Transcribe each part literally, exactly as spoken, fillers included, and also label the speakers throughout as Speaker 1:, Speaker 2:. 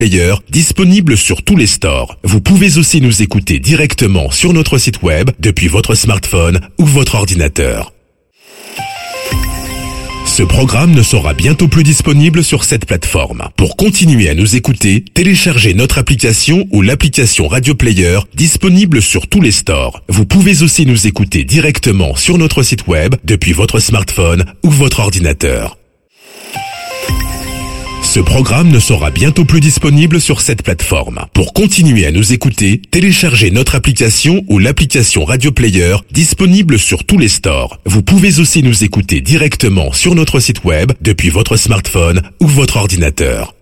Speaker 1: Player, disponible sur tous les stores. Vous pouvez aussi nous écouter directement sur notre site web depuis votre smartphone ou votre ordinateur. Ce programme ne sera bientôt plus disponible sur cette plateforme. Pour continuer à nous écouter, téléchargez notre application ou l'application Radio Player disponible sur tous les stores. Vous pouvez aussi nous écouter directement sur notre site web depuis votre smartphone ou votre ordinateur. Ce programme ne sera bientôt plus disponible sur cette plateforme. Pour continuer à nous écouter, téléchargez notre application ou l'application Radio Player disponible sur tous les stores. Vous pouvez aussi nous écouter directement sur notre site web depuis votre smartphone ou votre ordinateur.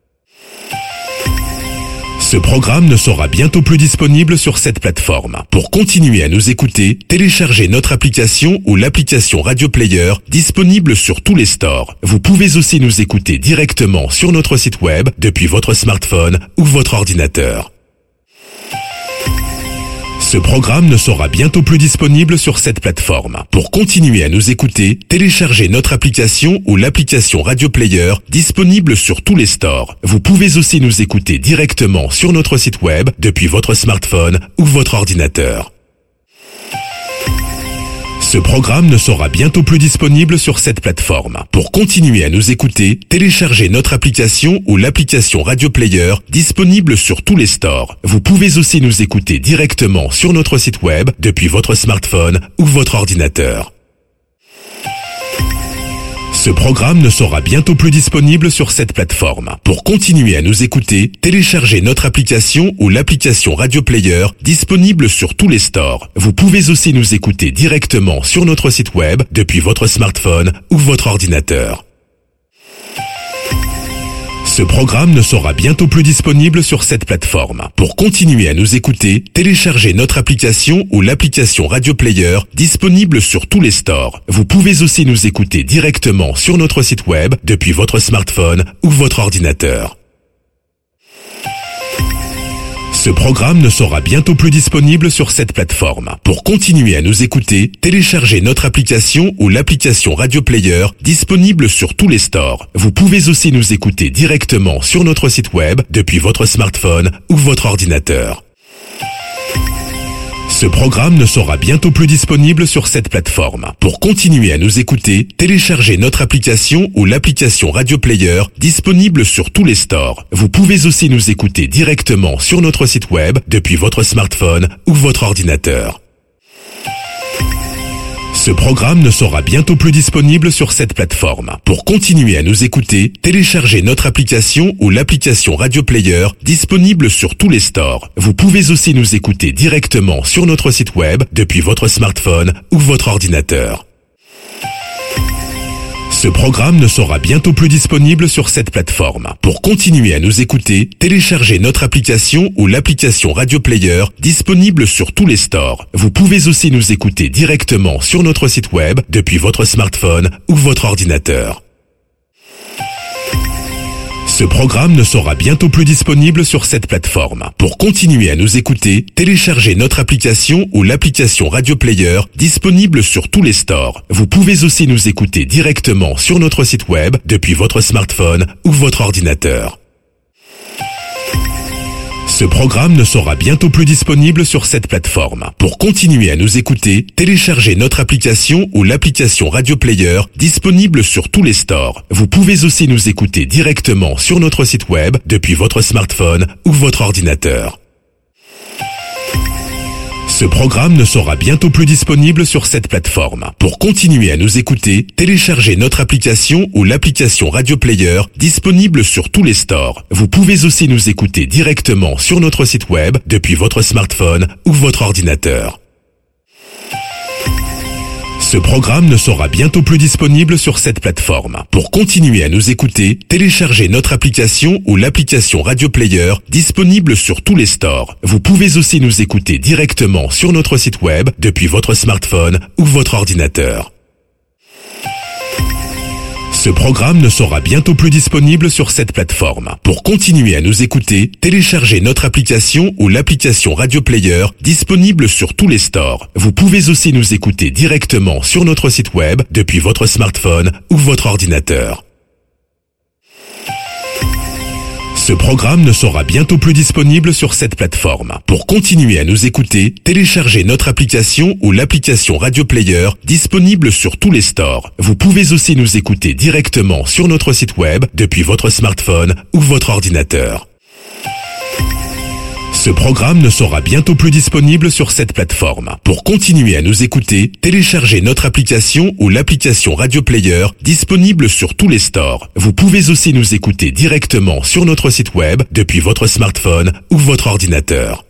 Speaker 1: Ce programme ne sera bientôt plus disponible sur cette plateforme. Pour continuer à nous écouter, téléchargez notre application ou l'application Radio Player disponible sur tous les stores. Vous pouvez aussi nous écouter directement sur notre site web depuis votre smartphone ou votre ordinateur. Ce programme ne sera bientôt plus disponible sur cette plateforme. Pour continuer à nous écouter, téléchargez notre application ou l'application Radio Player disponible sur tous les stores. Vous pouvez aussi nous écouter directement sur notre site web depuis votre smartphone ou votre ordinateur. Ce programme ne sera bientôt plus disponible sur cette plateforme. Pour continuer à nous écouter, téléchargez notre application ou l'application Radio Player disponible sur tous les stores. Vous pouvez aussi nous écouter directement sur notre site web depuis votre smartphone ou votre ordinateur. Ce programme ne sera bientôt plus disponible sur cette plateforme. Pour continuer à nous écouter, téléchargez notre application ou l'application Radio Player disponible sur tous les stores. Vous pouvez aussi nous écouter directement sur notre site web depuis votre smartphone ou votre ordinateur. Ce programme ne sera bientôt plus disponible sur cette plateforme. Pour continuer à nous écouter, téléchargez notre application ou l'application Radio Player disponible sur tous les stores. Vous pouvez aussi nous écouter directement sur notre site web depuis votre smartphone ou votre ordinateur. Ce programme ne sera bientôt plus disponible sur cette plateforme. Pour continuer à nous écouter, téléchargez notre application ou l'application Radio Player disponible sur tous les stores. Vous pouvez aussi nous écouter directement sur notre site web depuis votre smartphone ou votre ordinateur. Ce programme ne sera bientôt plus disponible sur cette plateforme. Pour continuer à nous écouter, téléchargez notre application ou l'application Radio Player disponible sur tous les stores. Vous pouvez aussi nous écouter directement sur notre site web depuis votre smartphone ou votre ordinateur. Ce programme ne sera bientôt plus disponible sur cette plateforme. Pour continuer à nous écouter, téléchargez notre application ou l'application Radio Player disponible sur tous les stores. Vous pouvez aussi nous écouter directement sur notre site web depuis votre smartphone ou votre ordinateur. Ce programme ne sera bientôt plus disponible sur cette plateforme. Pour continuer à nous écouter, téléchargez notre application ou l'application Radio Player disponible sur tous les stores. Vous pouvez aussi nous écouter directement sur notre site web depuis votre smartphone ou votre ordinateur. Ce programme ne sera bientôt plus disponible sur cette plateforme. Pour continuer à nous écouter, téléchargez notre application ou l'application Radio Player disponible sur tous les stores. Vous pouvez aussi nous écouter directement sur notre site web depuis votre smartphone ou votre ordinateur. Ce programme ne sera bientôt plus disponible sur cette plateforme. Pour continuer à nous écouter, téléchargez notre application ou l'application Radio Player disponible sur tous les stores. Vous pouvez aussi nous écouter directement sur notre site web depuis votre smartphone ou votre ordinateur. Ce programme ne sera bientôt plus disponible sur cette plateforme. Pour continuer à nous écouter, téléchargez notre application ou l'application Radio Player disponible sur tous les stores. Vous pouvez aussi nous écouter directement sur notre site web depuis votre smartphone ou votre ordinateur. Ce programme ne sera bientôt plus disponible sur cette plateforme. Pour continuer à nous écouter, téléchargez notre application ou l'application Radio Player disponible sur tous les stores. Vous pouvez aussi nous écouter directement sur notre site web depuis votre smartphone ou votre ordinateur. Ce programme ne sera bientôt plus disponible sur cette plateforme. Pour continuer à nous écouter, téléchargez notre application ou l'application Radio Player disponible sur tous les stores. Vous pouvez aussi nous écouter directement sur notre site web depuis votre smartphone ou votre ordinateur. Ce programme ne sera bientôt plus disponible sur cette plateforme. Pour continuer à nous écouter, téléchargez notre application ou l'application Radio Player disponible sur tous les stores. Vous pouvez aussi nous écouter directement sur notre site web depuis votre smartphone ou votre ordinateur. Ce programme ne sera bientôt plus disponible sur cette plateforme. Pour continuer à nous écouter, téléchargez notre application ou l'application Radio Player disponible sur tous les stores. Vous pouvez aussi nous écouter directement sur notre site web depuis votre smartphone ou votre ordinateur.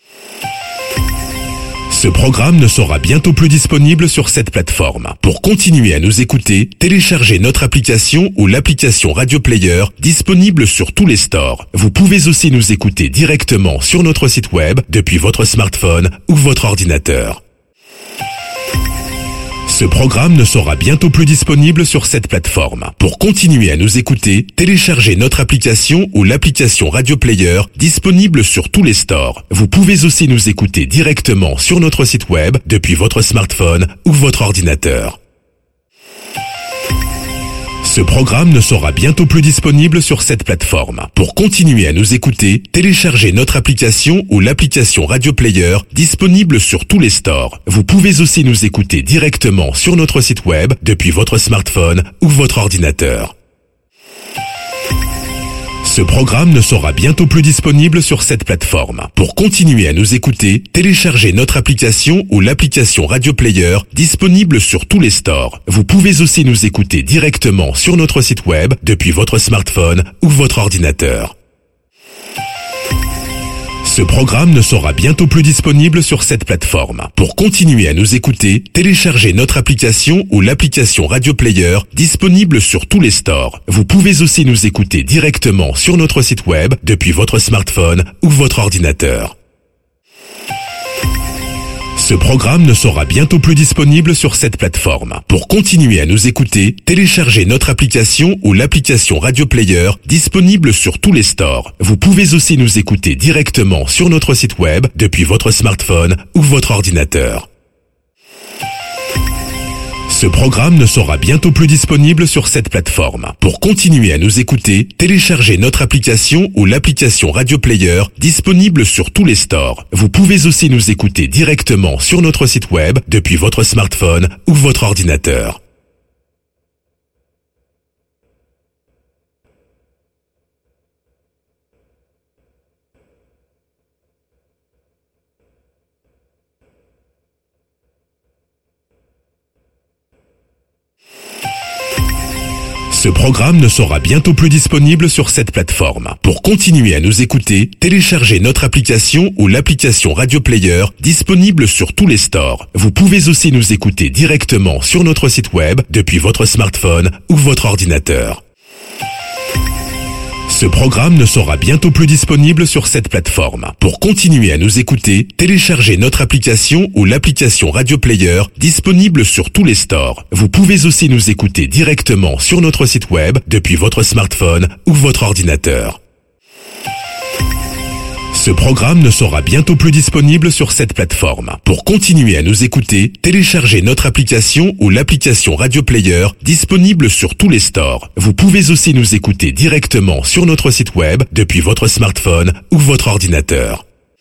Speaker 1: Ce programme ne sera bientôt plus disponible sur cette plateforme. Pour continuer à nous écouter, téléchargez notre application ou l'application Radio Player disponible sur tous les stores. Vous pouvez aussi nous écouter directement sur notre site web depuis votre smartphone ou votre ordinateur. Ce programme ne sera bientôt plus disponible sur cette plateforme. Pour continuer à nous écouter, téléchargez notre application ou l'application Radio Player disponible sur tous les stores. Vous pouvez aussi nous écouter directement sur notre site web depuis votre smartphone ou votre ordinateur. Ce programme ne sera bientôt plus disponible sur cette plateforme. Pour continuer à nous écouter, téléchargez notre application ou l'application Radio Player disponible sur tous les stores. Vous pouvez aussi nous écouter directement sur notre site web depuis votre smartphone ou votre ordinateur. Ce programme ne sera bientôt plus disponible sur cette plateforme. Pour continuer à nous écouter, téléchargez notre application ou l'application Radio Player disponible sur tous les stores. Vous pouvez aussi nous écouter directement sur notre site web depuis votre smartphone ou votre ordinateur. Ce programme ne sera bientôt plus disponible sur cette plateforme. Pour continuer à nous écouter, téléchargez notre application ou l'application Radio Player disponible sur tous les stores. Vous pouvez aussi nous écouter directement sur notre site web depuis votre smartphone ou votre ordinateur. Ce programme ne sera bientôt plus disponible sur cette plateforme. Pour continuer à nous écouter, téléchargez notre application ou l'application Radio Player disponible sur tous les stores. Vous pouvez aussi nous écouter directement sur notre site web depuis votre smartphone ou votre ordinateur. Ce programme ne sera bientôt plus disponible sur cette plateforme. Pour continuer à nous écouter, téléchargez notre application ou l'application Radio Player disponible sur tous les stores. Vous pouvez aussi nous écouter directement sur notre site web depuis votre smartphone ou votre ordinateur. Ce programme ne sera bientôt plus disponible sur cette plateforme. Pour continuer à nous écouter, téléchargez notre application ou l'application Radio Player disponible sur tous les stores. Vous pouvez aussi nous écouter directement sur notre site web depuis votre smartphone ou votre ordinateur. Ce programme ne sera bientôt plus disponible sur cette plateforme. Pour continuer à nous écouter, téléchargez notre application ou l'application Radio Player disponible sur tous les stores. Vous pouvez aussi nous écouter directement sur notre site web depuis votre smartphone ou votre ordinateur. Ce programme ne sera bientôt plus disponible sur cette plateforme. Pour continuer à nous écouter, téléchargez notre application ou l'application Radio Player disponible sur tous les stores. Vous pouvez aussi nous écouter directement sur notre site web depuis votre smartphone ou votre ordinateur.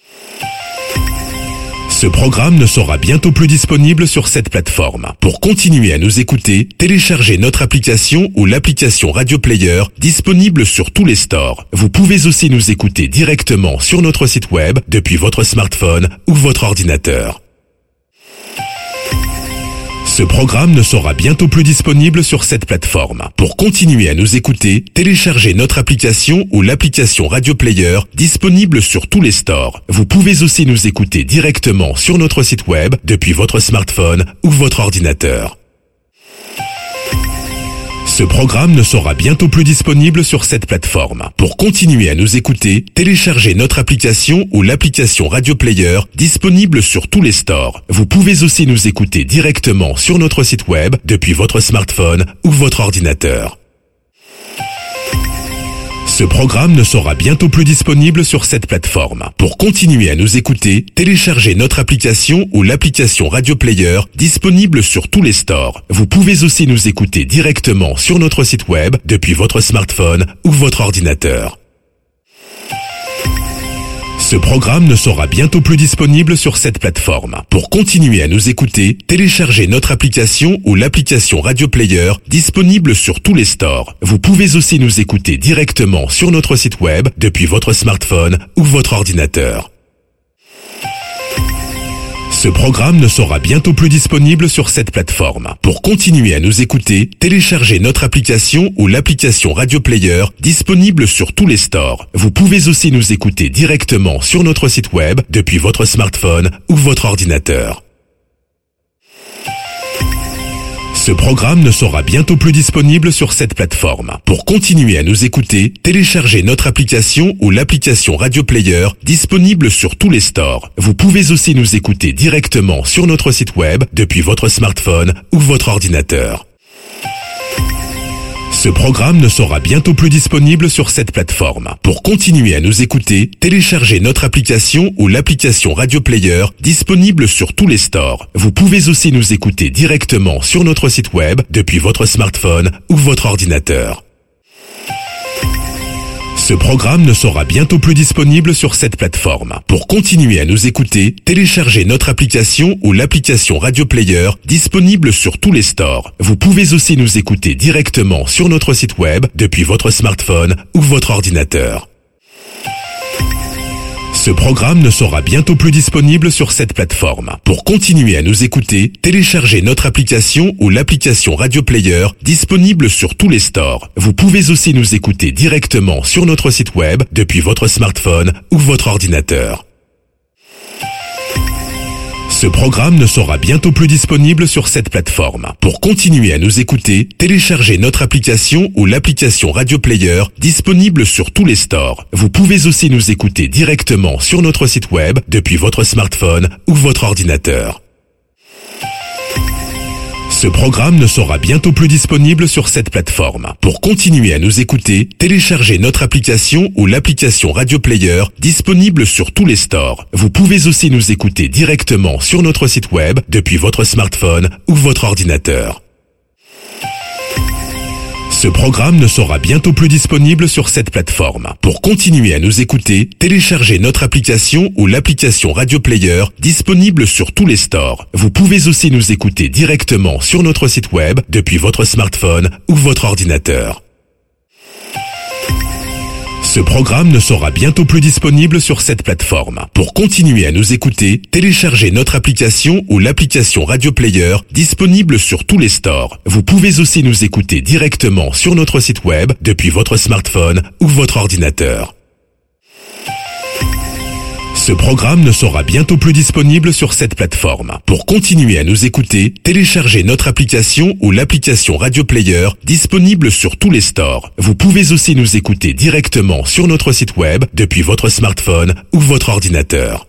Speaker 1: Ce programme ne sera bientôt plus disponible sur cette plateforme. Pour continuer à nous écouter, téléchargez notre application ou l'application Radio Player disponible sur tous les stores. Vous pouvez aussi nous écouter directement sur notre site web depuis votre smartphone ou votre ordinateur. Ce programme ne sera bientôt plus disponible sur cette plateforme. Pour continuer à nous écouter, téléchargez notre application ou l'application Radio Player disponible sur tous les stores. Vous pouvez aussi nous écouter directement sur notre site web depuis votre smartphone ou votre ordinateur. Ce programme ne sera bientôt plus disponible sur cette plateforme. Pour continuer à nous écouter, téléchargez notre application ou l'application Radio Player disponible sur tous les stores. Vous pouvez aussi nous écouter directement sur notre site web depuis votre smartphone ou votre ordinateur. Ce programme ne sera bientôt plus disponible sur cette plateforme. Pour continuer à nous écouter, téléchargez notre application ou l'application Radio Player disponible sur tous les stores. Vous pouvez aussi nous écouter directement sur notre site web depuis votre smartphone ou votre ordinateur. Ce programme ne sera bientôt plus disponible sur cette plateforme. Pour continuer à nous écouter, téléchargez notre application ou l'application Radio Player disponible sur tous les stores. Vous pouvez aussi nous écouter directement sur notre site web depuis votre smartphone ou votre ordinateur. Ce programme ne sera bientôt plus disponible sur cette plateforme. Pour continuer à nous écouter, téléchargez notre application ou l'application Radio Player disponible sur tous les stores. Vous pouvez aussi nous écouter directement sur notre site web depuis votre smartphone ou votre ordinateur. Ce programme ne sera bientôt plus disponible sur cette plateforme. Pour continuer à nous écouter, téléchargez notre application ou l'application Radio Player disponible sur tous les stores. Vous pouvez aussi nous écouter directement sur notre site web depuis votre smartphone ou votre ordinateur. Ce programme ne sera bientôt plus disponible sur cette plateforme. Pour continuer à nous écouter, téléchargez notre application ou l'application Radio Player disponible sur tous les stores. Vous pouvez aussi nous écouter directement sur notre site web depuis votre smartphone ou votre ordinateur. Ce programme ne sera bientôt plus disponible sur cette plateforme. Pour continuer à nous écouter, téléchargez notre application ou l'application Radio Player disponible sur tous les stores. Vous pouvez aussi nous écouter directement sur notre site web depuis votre smartphone ou votre ordinateur. Ce programme ne sera bientôt plus disponible sur cette plateforme. Pour continuer à nous écouter, téléchargez notre application ou l'application Radio Player disponible sur tous les stores. Vous pouvez aussi nous écouter directement sur notre site web depuis votre smartphone ou votre ordinateur. Ce programme ne sera bientôt plus disponible sur cette plateforme. Pour continuer à nous écouter, téléchargez notre application ou l'application Radio Player disponible sur tous les stores. Vous pouvez aussi nous écouter directement sur notre site web depuis votre smartphone ou votre ordinateur. Ce programme ne sera bientôt plus disponible sur cette plateforme. Pour continuer à nous écouter, téléchargez notre application ou l'application Radio Player disponible sur tous les stores. Vous pouvez aussi nous écouter directement sur notre site web depuis votre smartphone ou votre ordinateur. Ce programme ne sera bientôt plus disponible sur cette plateforme. Pour continuer à nous écouter, téléchargez notre application ou l'application Radio Player disponible sur tous les stores. Vous pouvez aussi nous écouter directement sur notre site web depuis votre smartphone ou votre ordinateur. Ce programme ne sera bientôt plus disponible sur cette plateforme. Pour continuer à nous écouter, téléchargez notre application ou l'application Radio Player disponible sur tous les stores. Vous pouvez aussi nous écouter directement sur notre site web depuis votre smartphone ou votre ordinateur. Ce programme ne sera bientôt plus disponible sur cette plateforme. Pour continuer à nous écouter, téléchargez notre application ou l'application Radio Player disponible sur tous les stores. Vous pouvez aussi nous écouter directement sur notre site web depuis votre smartphone ou votre ordinateur.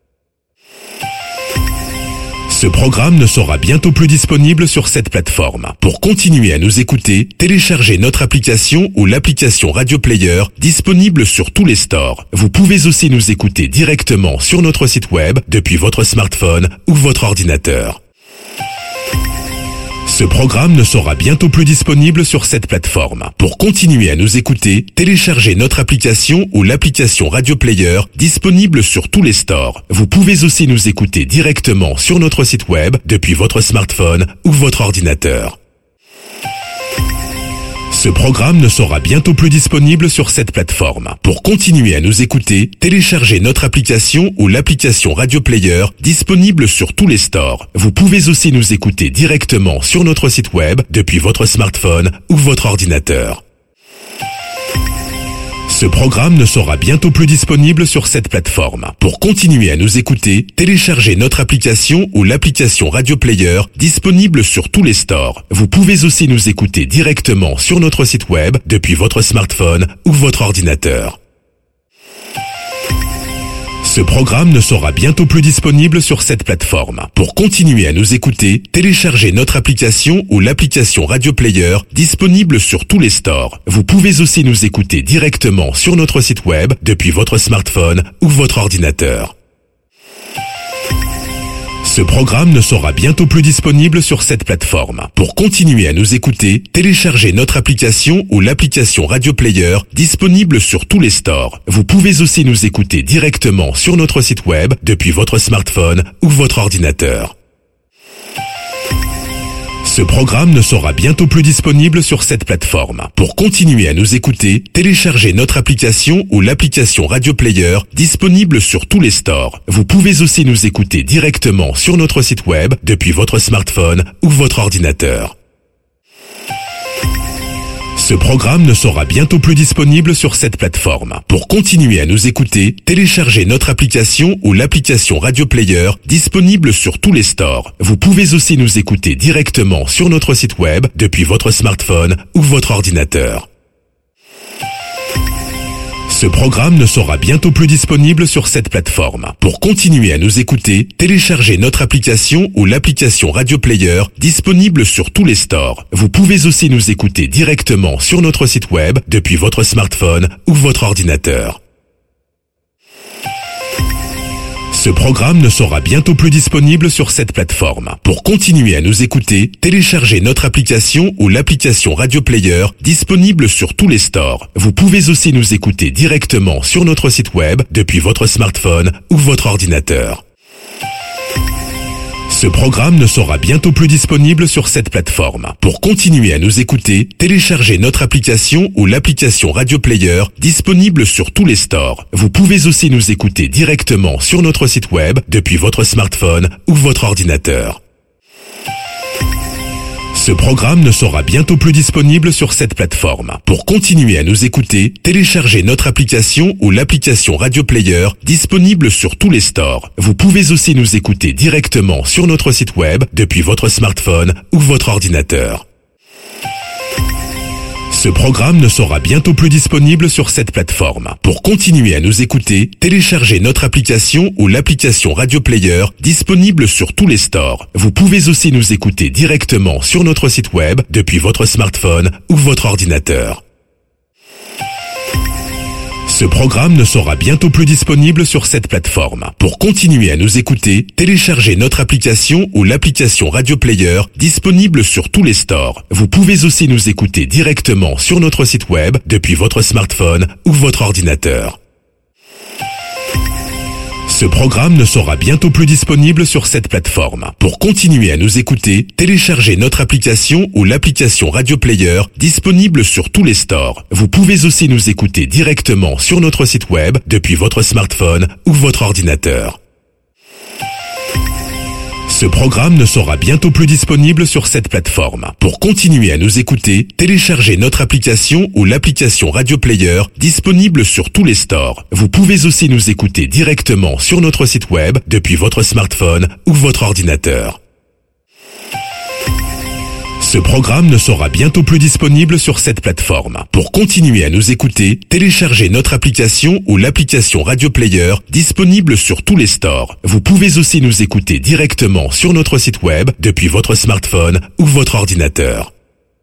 Speaker 1: Ce programme ne sera bientôt plus disponible sur cette plateforme. Pour continuer à nous écouter, téléchargez notre application ou l'application Radio Player disponible sur tous les stores. Vous pouvez aussi nous écouter directement sur notre site web depuis votre smartphone ou votre ordinateur. Ce programme ne sera bientôt plus disponible sur cette plateforme. Pour continuer à nous écouter, téléchargez notre application ou l'application Radio Player disponible sur tous les stores. Vous pouvez aussi nous écouter directement sur notre site web depuis votre smartphone ou votre ordinateur. Ce programme ne sera bientôt plus disponible sur cette plateforme. Pour continuer à nous écouter, téléchargez notre application ou l'application Radio Player disponible sur tous les stores. Vous pouvez aussi nous écouter directement sur notre site web depuis votre smartphone ou votre ordinateur. Ce programme ne sera bientôt plus disponible sur cette plateforme. Pour continuer à nous écouter, téléchargez notre application ou l'application Radio Player disponible sur tous les stores. Vous pouvez aussi nous écouter directement sur notre site web depuis votre smartphone ou votre ordinateur. Ce programme ne sera bientôt plus disponible sur cette plateforme. Pour continuer à nous écouter, téléchargez notre application ou l'application Radio Player disponible sur tous les stores. Vous pouvez aussi nous écouter directement sur notre site web depuis votre smartphone ou votre ordinateur. Ce programme ne sera bientôt plus disponible sur cette plateforme. Pour continuer à nous écouter, téléchargez notre application ou l'application Radio Player disponible sur tous les stores. Vous pouvez aussi nous écouter directement sur notre site web depuis votre smartphone ou votre ordinateur. Ce programme ne sera bientôt plus disponible sur cette plateforme. Pour continuer à nous écouter, téléchargez notre application ou l'application Radio Player disponible sur tous les stores. Vous pouvez aussi nous écouter directement sur notre site web depuis votre smartphone ou votre ordinateur. Ce programme ne sera bientôt plus disponible sur cette plateforme. Pour continuer à nous écouter, téléchargez notre application ou l'application Radio Player disponible sur tous les stores. Vous pouvez aussi nous écouter directement sur notre site web depuis votre smartphone ou votre ordinateur. Ce programme ne sera bientôt plus disponible sur cette plateforme. Pour continuer à nous écouter, téléchargez notre application ou l'application Radio Player disponible sur tous les stores. Vous pouvez aussi nous écouter directement sur notre site web depuis votre smartphone ou votre ordinateur. Ce programme ne sera bientôt plus disponible sur cette plateforme. Pour continuer à nous écouter, téléchargez notre application ou l'application Radio Player disponible sur tous les stores. Vous pouvez aussi nous écouter directement sur notre site web depuis votre smartphone ou votre ordinateur. Ce programme ne sera bientôt plus disponible sur cette plateforme. Pour continuer à nous écouter, téléchargez notre application ou l'application Radio Player disponible sur tous les stores. Vous pouvez aussi nous écouter directement sur notre site web depuis votre smartphone ou votre ordinateur. Ce programme ne sera bientôt plus disponible sur cette plateforme. Pour continuer à nous écouter, téléchargez notre application ou l'application Radio Player disponible sur tous les stores. Vous pouvez aussi nous écouter directement sur notre site web depuis votre smartphone ou votre ordinateur. Ce programme ne sera bientôt plus disponible sur cette plateforme. Pour continuer à nous écouter, téléchargez notre application ou l'application Radio Player disponible sur tous les stores. Vous pouvez aussi nous écouter directement sur notre site web depuis votre smartphone ou votre ordinateur. Ce programme ne sera bientôt plus disponible sur cette plateforme. Pour continuer à nous écouter, téléchargez notre application ou l'application Radio Player disponible sur tous les stores. Vous pouvez aussi nous écouter directement sur notre site web depuis votre smartphone ou votre ordinateur. Ce programme ne sera bientôt plus disponible sur cette plateforme. Pour continuer à nous écouter, téléchargez notre application ou l'application Radio Player disponible sur tous les stores. Vous pouvez aussi nous écouter directement sur notre site web depuis votre smartphone ou votre ordinateur. Ce programme ne sera bientôt plus disponible sur cette plateforme. Pour continuer à nous écouter, téléchargez notre application ou l'application Radio Player disponible sur tous les stores. Vous pouvez aussi nous écouter directement sur notre site web depuis votre smartphone ou votre ordinateur. Ce programme ne sera bientôt plus disponible sur cette plateforme. Pour continuer à nous écouter, téléchargez notre application ou l'application Radio Player disponible sur tous les stores. Vous pouvez aussi nous écouter directement sur notre site web depuis votre smartphone ou votre ordinateur.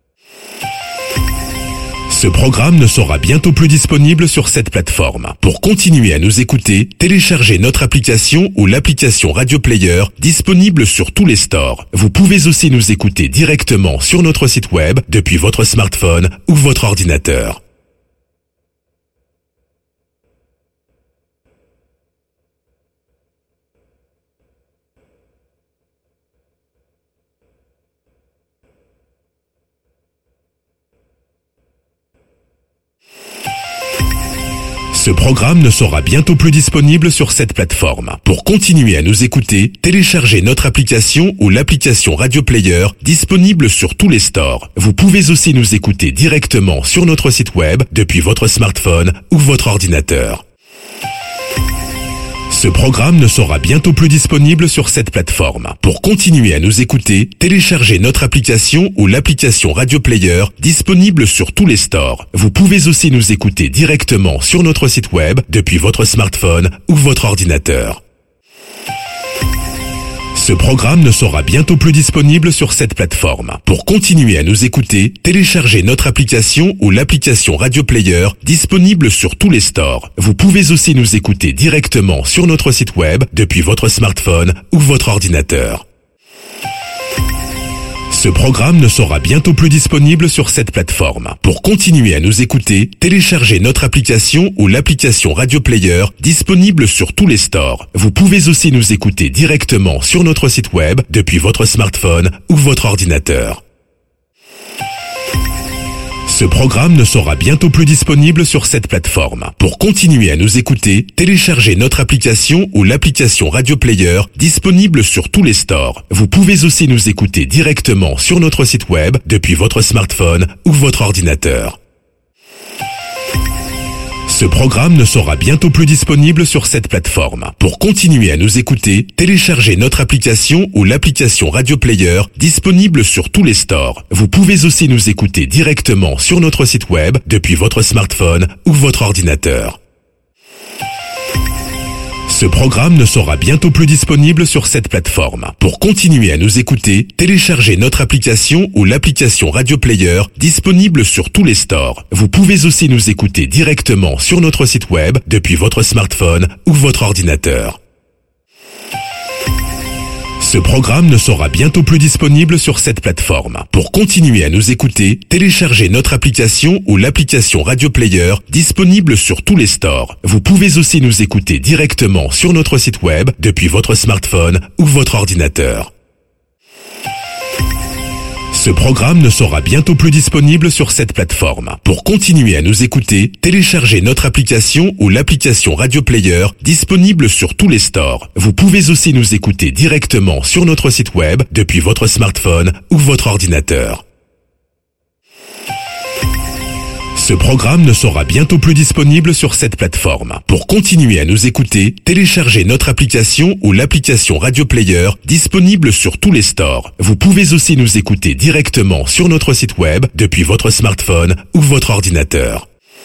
Speaker 1: Ce programme ne sera bientôt plus disponible sur cette plateforme. Pour continuer à nous écouter, téléchargez notre application ou l'application Radio Player disponible sur tous les stores. Vous pouvez aussi nous écouter directement sur notre site web depuis votre smartphone ou votre ordinateur. Ce programme ne sera bientôt plus disponible sur cette plateforme. Pour continuer à nous écouter, téléchargez notre application ou l'application Radio Player disponible sur tous les stores. Vous pouvez aussi nous écouter directement sur notre site web depuis votre smartphone ou votre ordinateur. Ce programme ne sera bientôt plus disponible sur cette plateforme. Pour continuer à nous écouter, téléchargez notre application ou l'application Radio Player disponible sur tous les stores. Vous pouvez aussi nous écouter directement sur notre site web depuis votre smartphone ou votre ordinateur. Ce programme ne sera bientôt plus disponible sur cette plateforme. Pour continuer à nous écouter, téléchargez notre application ou l'application Radio Player disponible sur tous les stores. Vous pouvez aussi nous écouter directement sur notre site web depuis votre smartphone ou votre ordinateur. Ce programme ne sera bientôt plus disponible sur cette plateforme. Pour continuer à nous écouter, téléchargez notre application ou l'application Radio Player disponible sur tous les stores. Vous pouvez aussi nous écouter directement sur notre site web depuis votre smartphone ou votre ordinateur. Ce programme ne sera bientôt plus disponible sur cette plateforme. Pour continuer à nous écouter, téléchargez notre application ou l'application Radio Player disponible sur tous les stores. Vous pouvez aussi nous écouter directement sur notre site web depuis votre smartphone ou votre ordinateur. Ce programme ne sera bientôt plus disponible sur cette plateforme. Pour continuer à nous écouter, téléchargez notre application ou l'application Radio Player disponible sur tous les stores. Vous pouvez aussi nous écouter directement sur notre site web depuis votre smartphone ou votre ordinateur. Ce programme ne sera bientôt plus disponible sur cette plateforme. Pour continuer à nous écouter, téléchargez notre application ou l'application Radio Player disponible sur tous les stores. Vous pouvez aussi nous écouter directement sur notre site web depuis votre smartphone ou votre ordinateur. Ce programme ne sera bientôt plus disponible sur cette plateforme. Pour continuer à nous écouter, téléchargez notre application ou l'application Radio Player disponible sur tous les stores. Vous pouvez aussi nous écouter directement sur notre site web depuis votre smartphone ou votre ordinateur. Ce programme ne sera bientôt plus disponible sur cette plateforme. Pour continuer à nous écouter, téléchargez notre application ou l'application Radio Player disponible sur tous les stores. Vous pouvez aussi nous écouter directement sur notre site web depuis votre smartphone ou votre ordinateur. Ce programme ne sera bientôt plus disponible sur cette plateforme. Pour continuer à nous écouter, téléchargez notre application ou l'application Radio Player disponible sur tous les stores. Vous pouvez aussi nous écouter directement sur notre site web depuis votre smartphone ou votre ordinateur.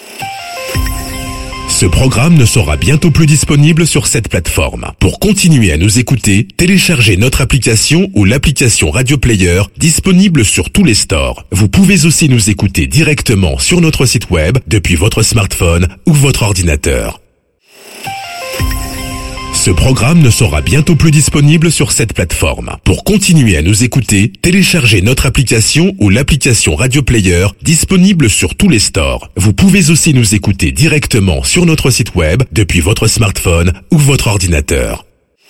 Speaker 1: Ce programme ne sera bientôt plus disponible sur cette plateforme. Pour continuer à nous écouter, téléchargez notre application ou l'application Radio Player disponible sur tous les stores. Vous pouvez aussi nous écouter directement sur notre site web depuis votre smartphone ou votre ordinateur. Ce programme ne sera bientôt plus disponible sur cette plateforme. Pour continuer à nous écouter, téléchargez notre application ou l'application Radio Player disponible sur tous les stores. Vous pouvez aussi nous écouter directement sur notre site web depuis votre smartphone ou votre ordinateur.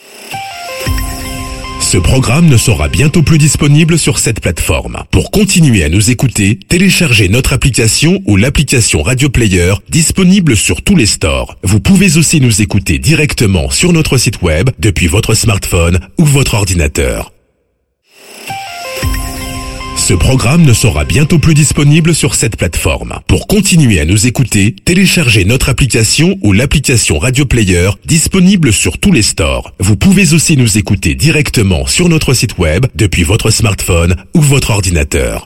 Speaker 1: Ce programme ne sera bientôt plus disponible sur cette plateforme. Pour continuer à nous écouter, téléchargez notre application ou l'application Radio Player disponible sur tous les stores. Vous pouvez aussi nous écouter directement sur notre site web depuis votre smartphone ou votre ordinateur. Ce programme ne sera bientôt plus disponible sur cette plateforme. Pour continuer à nous écouter, téléchargez notre application ou l'application Radio Player disponible sur tous les stores. Vous pouvez aussi nous écouter directement sur notre site web depuis votre smartphone ou votre ordinateur.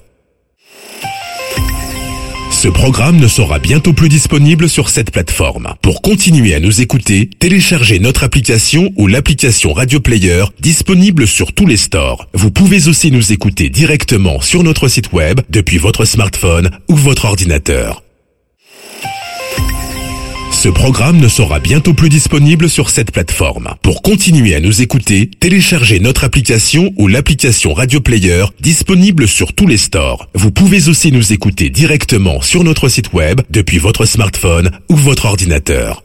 Speaker 1: Ce programme ne sera bientôt plus disponible sur cette plateforme. Pour continuer à nous écouter, téléchargez notre application ou l'application Radio Player disponible sur tous les stores. Vous pouvez aussi nous écouter directement sur notre site web depuis votre smartphone ou votre ordinateur. Ce programme ne sera bientôt plus disponible sur cette plateforme. Pour continuer à nous écouter, téléchargez notre application ou l'application Radio Player disponible sur tous les stores. Vous pouvez aussi nous écouter directement sur notre site web depuis votre smartphone ou votre ordinateur.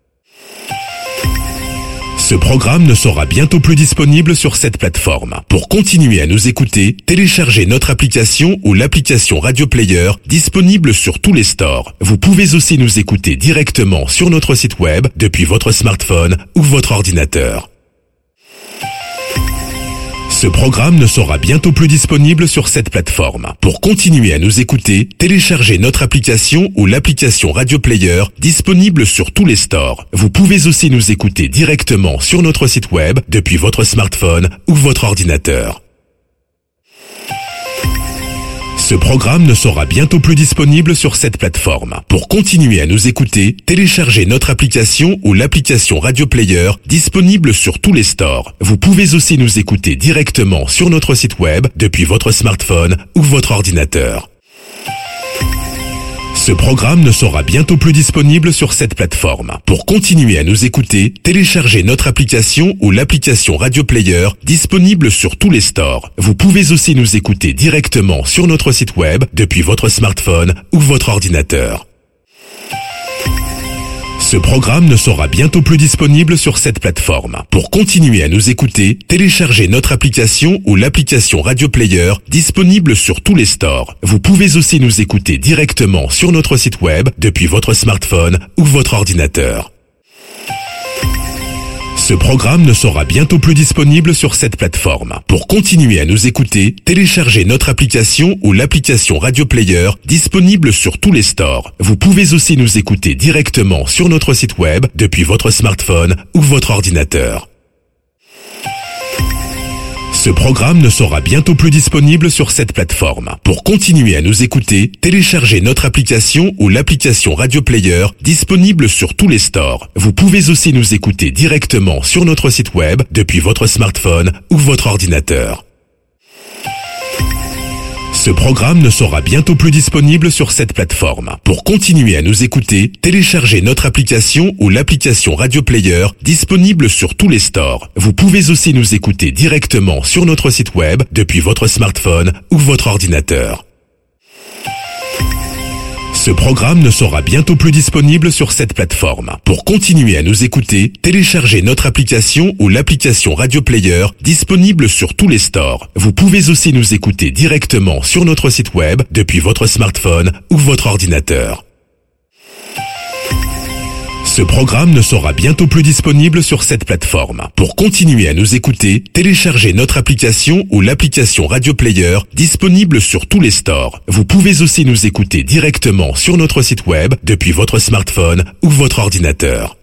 Speaker 1: Ce programme ne sera bientôt plus disponible sur cette plateforme. Pour continuer à nous écouter, téléchargez notre application ou l'application Radio Player disponible sur tous les stores. Vous pouvez aussi nous écouter directement sur notre site web depuis votre smartphone ou votre ordinateur. Ce programme ne sera bientôt plus disponible sur cette plateforme. Pour continuer à nous écouter, téléchargez notre application ou l'application Radio Player disponible sur tous les stores. Vous pouvez aussi nous écouter directement sur notre site web depuis votre smartphone ou votre ordinateur. Ce programme ne sera bientôt plus disponible sur cette plateforme. Pour continuer à nous écouter, téléchargez notre application ou l'application Radio Player disponible sur tous les stores. Vous pouvez aussi nous écouter directement sur notre site web depuis votre smartphone ou votre ordinateur. Ce programme ne sera bientôt plus disponible sur cette plateforme. Pour continuer à nous écouter, téléchargez notre application ou l'application Radio Player disponible sur tous les stores. Vous pouvez aussi nous écouter directement sur notre site web depuis votre smartphone ou votre ordinateur. Ce programme ne sera bientôt plus disponible sur cette plateforme. Pour continuer à nous écouter, téléchargez notre application ou l'application Radio Player disponible sur tous les stores. Vous pouvez aussi nous écouter directement sur notre site web depuis votre smartphone ou votre ordinateur. Ce programme ne sera bientôt plus disponible sur cette plateforme. Pour continuer à nous écouter, téléchargez notre application ou l'application Radio Player disponible sur tous les stores. Vous pouvez aussi nous écouter directement sur notre site web depuis votre smartphone ou votre ordinateur. Ce programme ne sera bientôt plus disponible sur cette plateforme. Pour continuer à nous écouter, téléchargez notre application ou l'application Radio Player disponible sur tous les stores. Vous pouvez aussi nous écouter directement sur notre site web depuis votre smartphone ou votre ordinateur. Ce programme ne sera bientôt plus disponible sur cette plateforme. Pour continuer à nous écouter, téléchargez notre application ou l'application Radio Player disponible sur tous les stores. Vous pouvez aussi nous écouter directement sur notre site web depuis votre smartphone ou votre ordinateur. Ce programme ne sera bientôt plus disponible sur cette plateforme. Pour continuer à nous écouter, téléchargez notre application ou l'application Radio Player disponible sur tous les stores. Vous pouvez aussi nous écouter directement sur notre site web depuis votre smartphone ou votre ordinateur. Ce programme ne sera bientôt plus disponible sur cette plateforme. Pour continuer à nous écouter, téléchargez notre application ou l'application Radio Player disponible sur tous les stores. Vous pouvez aussi nous écouter directement sur notre site web depuis votre smartphone ou votre ordinateur.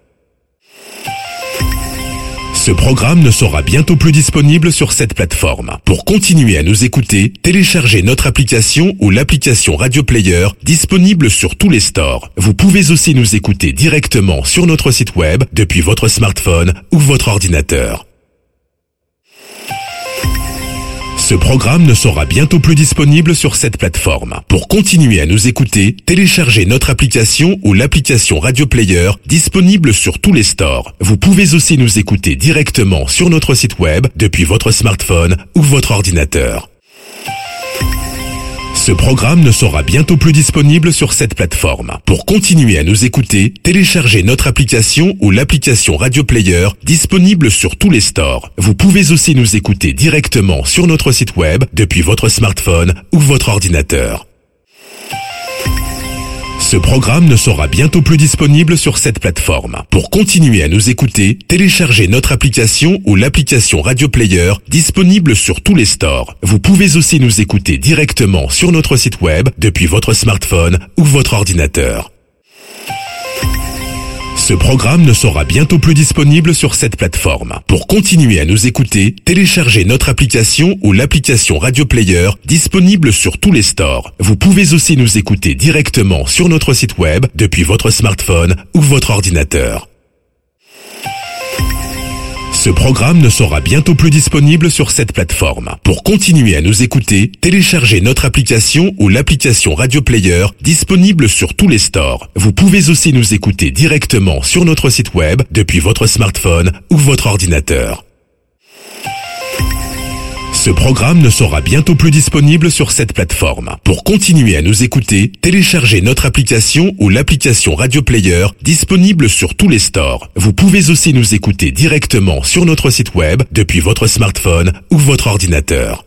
Speaker 1: Ce programme ne sera bientôt plus disponible sur cette plateforme. Pour continuer à nous écouter, téléchargez notre application ou l'application Radio Player disponible sur tous les stores. Vous pouvez aussi nous écouter directement sur notre site web depuis votre smartphone ou votre ordinateur. Ce programme ne sera bientôt plus disponible sur cette plateforme. Pour continuer à nous écouter, téléchargez notre application ou l'application Radio Player disponible sur tous les stores. Vous pouvez aussi nous écouter directement sur notre site web depuis votre smartphone ou votre ordinateur. Ce programme ne sera bientôt plus disponible sur cette plateforme. Pour continuer à nous écouter, téléchargez notre application ou l'application Radio Player disponible sur tous les stores. Vous pouvez aussi nous écouter directement sur notre site web depuis votre smartphone ou votre ordinateur. Ce programme ne sera bientôt plus disponible sur cette plateforme. Pour continuer à nous écouter, téléchargez notre application ou l'application Radio Player disponible sur tous les stores. Vous pouvez aussi nous écouter directement sur notre site web depuis votre smartphone ou votre ordinateur. Ce programme ne sera bientôt plus disponible sur cette plateforme. Pour continuer à nous écouter, téléchargez notre application ou l'application Radio Player disponible sur tous les stores. Vous pouvez aussi nous écouter directement sur notre site web depuis votre smartphone ou votre ordinateur. Ce programme ne sera bientôt plus disponible sur cette plateforme. Pour continuer à nous écouter, téléchargez notre application ou l'application Radio Player disponible sur tous les stores. Vous pouvez aussi nous écouter directement sur notre site web depuis votre smartphone ou votre ordinateur. Ce programme ne sera bientôt plus disponible sur cette plateforme. Pour continuer à nous écouter, téléchargez notre application ou l'application Radio Player disponible sur tous les stores. Vous pouvez aussi nous écouter directement sur notre site web depuis votre smartphone ou votre ordinateur.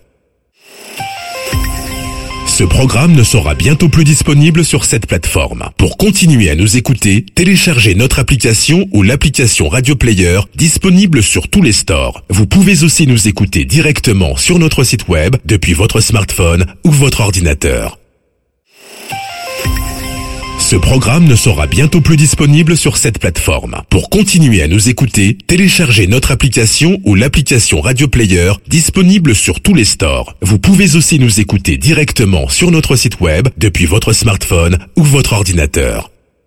Speaker 1: Ce programme ne sera bientôt plus disponible sur cette plateforme. Pour continuer à nous écouter, téléchargez notre application ou l'application Radio Player disponible sur tous les stores. Vous pouvez aussi nous écouter directement sur notre site web depuis votre smartphone ou votre ordinateur. Ce programme ne sera bientôt plus disponible sur cette plateforme. Pour continuer à nous écouter, téléchargez notre application ou l'application Radio Player disponible sur tous les stores. Vous pouvez aussi nous écouter directement sur notre site web depuis votre smartphone ou votre ordinateur.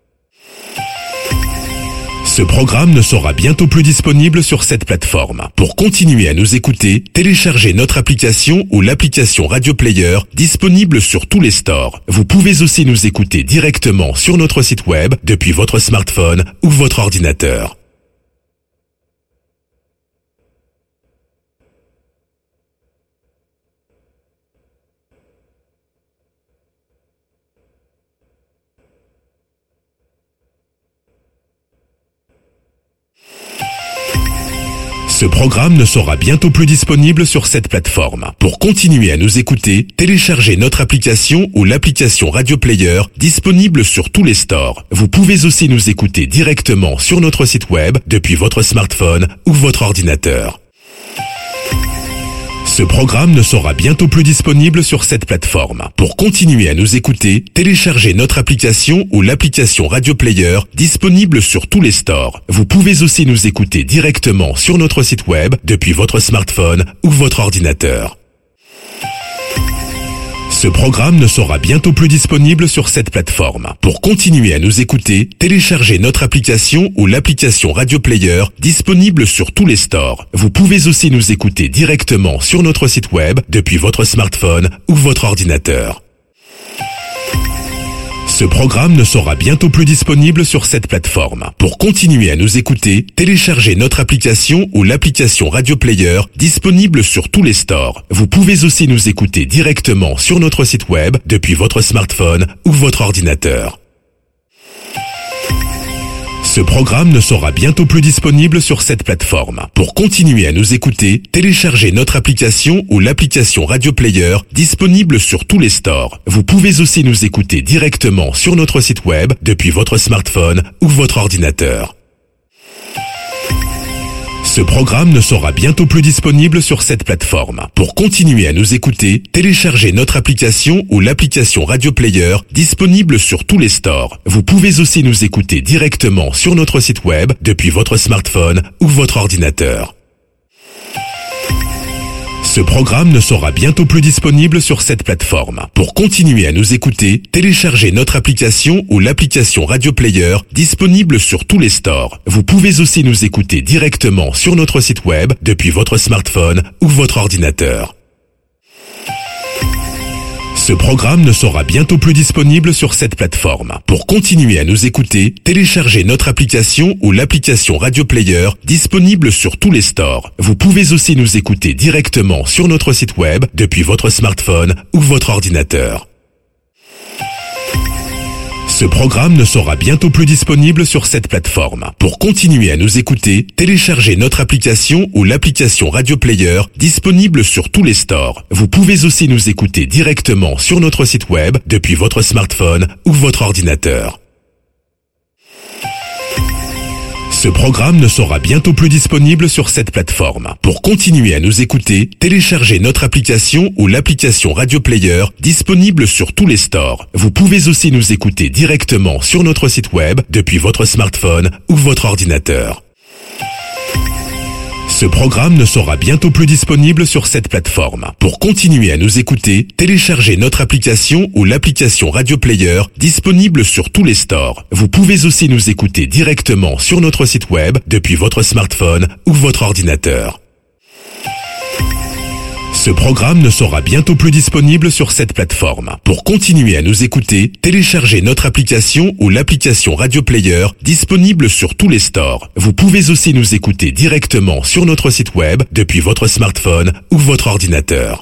Speaker 1: Ce programme ne sera bientôt plus disponible sur cette plateforme. Pour continuer à nous écouter, téléchargez notre application ou l'application Radio Player disponible sur tous les stores. Vous pouvez aussi nous écouter directement sur notre site web depuis votre smartphone ou votre ordinateur. Ce programme ne sera bientôt plus disponible sur cette plateforme. Pour continuer à nous écouter, téléchargez notre application ou l'application Radio Player disponible sur tous les stores. Vous pouvez aussi nous écouter directement sur notre site web depuis votre smartphone ou votre ordinateur. Ce programme ne sera bientôt plus disponible sur cette plateforme. Pour continuer à nous écouter, téléchargez notre application ou l'application Radio Player disponible sur tous les stores. Vous pouvez aussi nous écouter directement sur notre site web depuis votre smartphone ou votre ordinateur. Ce programme ne sera bientôt plus disponible sur cette plateforme. Pour continuer à nous écouter, téléchargez notre application ou l'application Radio Player disponible sur tous les stores. Vous pouvez aussi nous écouter directement sur notre site web depuis votre smartphone ou votre ordinateur. Ce programme ne sera bientôt plus disponible sur cette plateforme. Pour continuer à nous écouter, téléchargez notre application ou l'application Radio Player disponible sur tous les stores. Vous pouvez aussi nous écouter directement sur notre site web depuis votre smartphone ou votre ordinateur. Ce programme ne sera bientôt plus disponible sur cette plateforme. Pour continuer à nous écouter, téléchargez notre application ou l'application Radio Player disponible sur tous les stores. Vous pouvez aussi nous écouter directement sur notre site web depuis votre smartphone ou votre ordinateur. Ce programme ne sera bientôt plus disponible sur cette plateforme. Pour continuer à nous écouter, téléchargez notre application ou l'application Radio Player disponible sur tous les stores. Vous pouvez aussi nous écouter directement sur notre site web depuis votre smartphone ou votre ordinateur. Ce programme ne sera bientôt plus disponible sur cette plateforme. Pour continuer à nous écouter, téléchargez notre application ou l'application Radio Player disponible sur tous les stores. Vous pouvez aussi nous écouter directement sur notre site web depuis votre smartphone ou votre ordinateur. Ce programme ne sera bientôt plus disponible sur cette plateforme. Pour continuer à nous écouter, téléchargez notre application ou l'application Radio Player disponible sur tous les stores. Vous pouvez aussi nous écouter directement sur notre site web depuis votre smartphone ou votre ordinateur. Ce programme ne sera bientôt plus disponible sur cette plateforme. Pour continuer à nous écouter, téléchargez notre application ou l'application Radio Player disponible sur tous les stores. Vous pouvez aussi nous écouter directement sur notre site web depuis votre smartphone ou votre ordinateur. Ce programme ne sera bientôt plus disponible sur cette plateforme. Pour continuer à nous écouter, téléchargez notre application ou l'application Radio Player disponible sur tous les stores. Vous pouvez aussi nous écouter directement sur notre site web depuis votre smartphone ou votre ordinateur. Ce programme ne sera bientôt plus disponible sur cette plateforme. Pour continuer à nous écouter, téléchargez notre application ou l'application Radio Player disponible sur tous les stores. Vous pouvez aussi nous écouter directement sur notre site web depuis votre smartphone ou votre ordinateur. Ce programme ne sera bientôt plus disponible sur cette plateforme. Pour continuer à nous écouter, téléchargez notre application ou l'application Radio Player disponible sur tous les stores. Vous pouvez aussi nous écouter directement sur notre site web depuis votre smartphone ou votre ordinateur.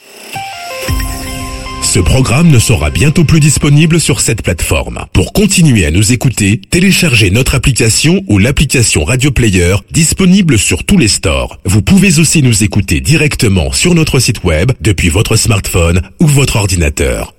Speaker 1: Ce programme ne sera bientôt plus disponible sur cette plateforme. Pour continuer à nous écouter, téléchargez notre application ou l'application Radio Player disponible sur tous les stores. Vous pouvez aussi nous écouter directement sur notre site web depuis votre smartphone ou votre ordinateur.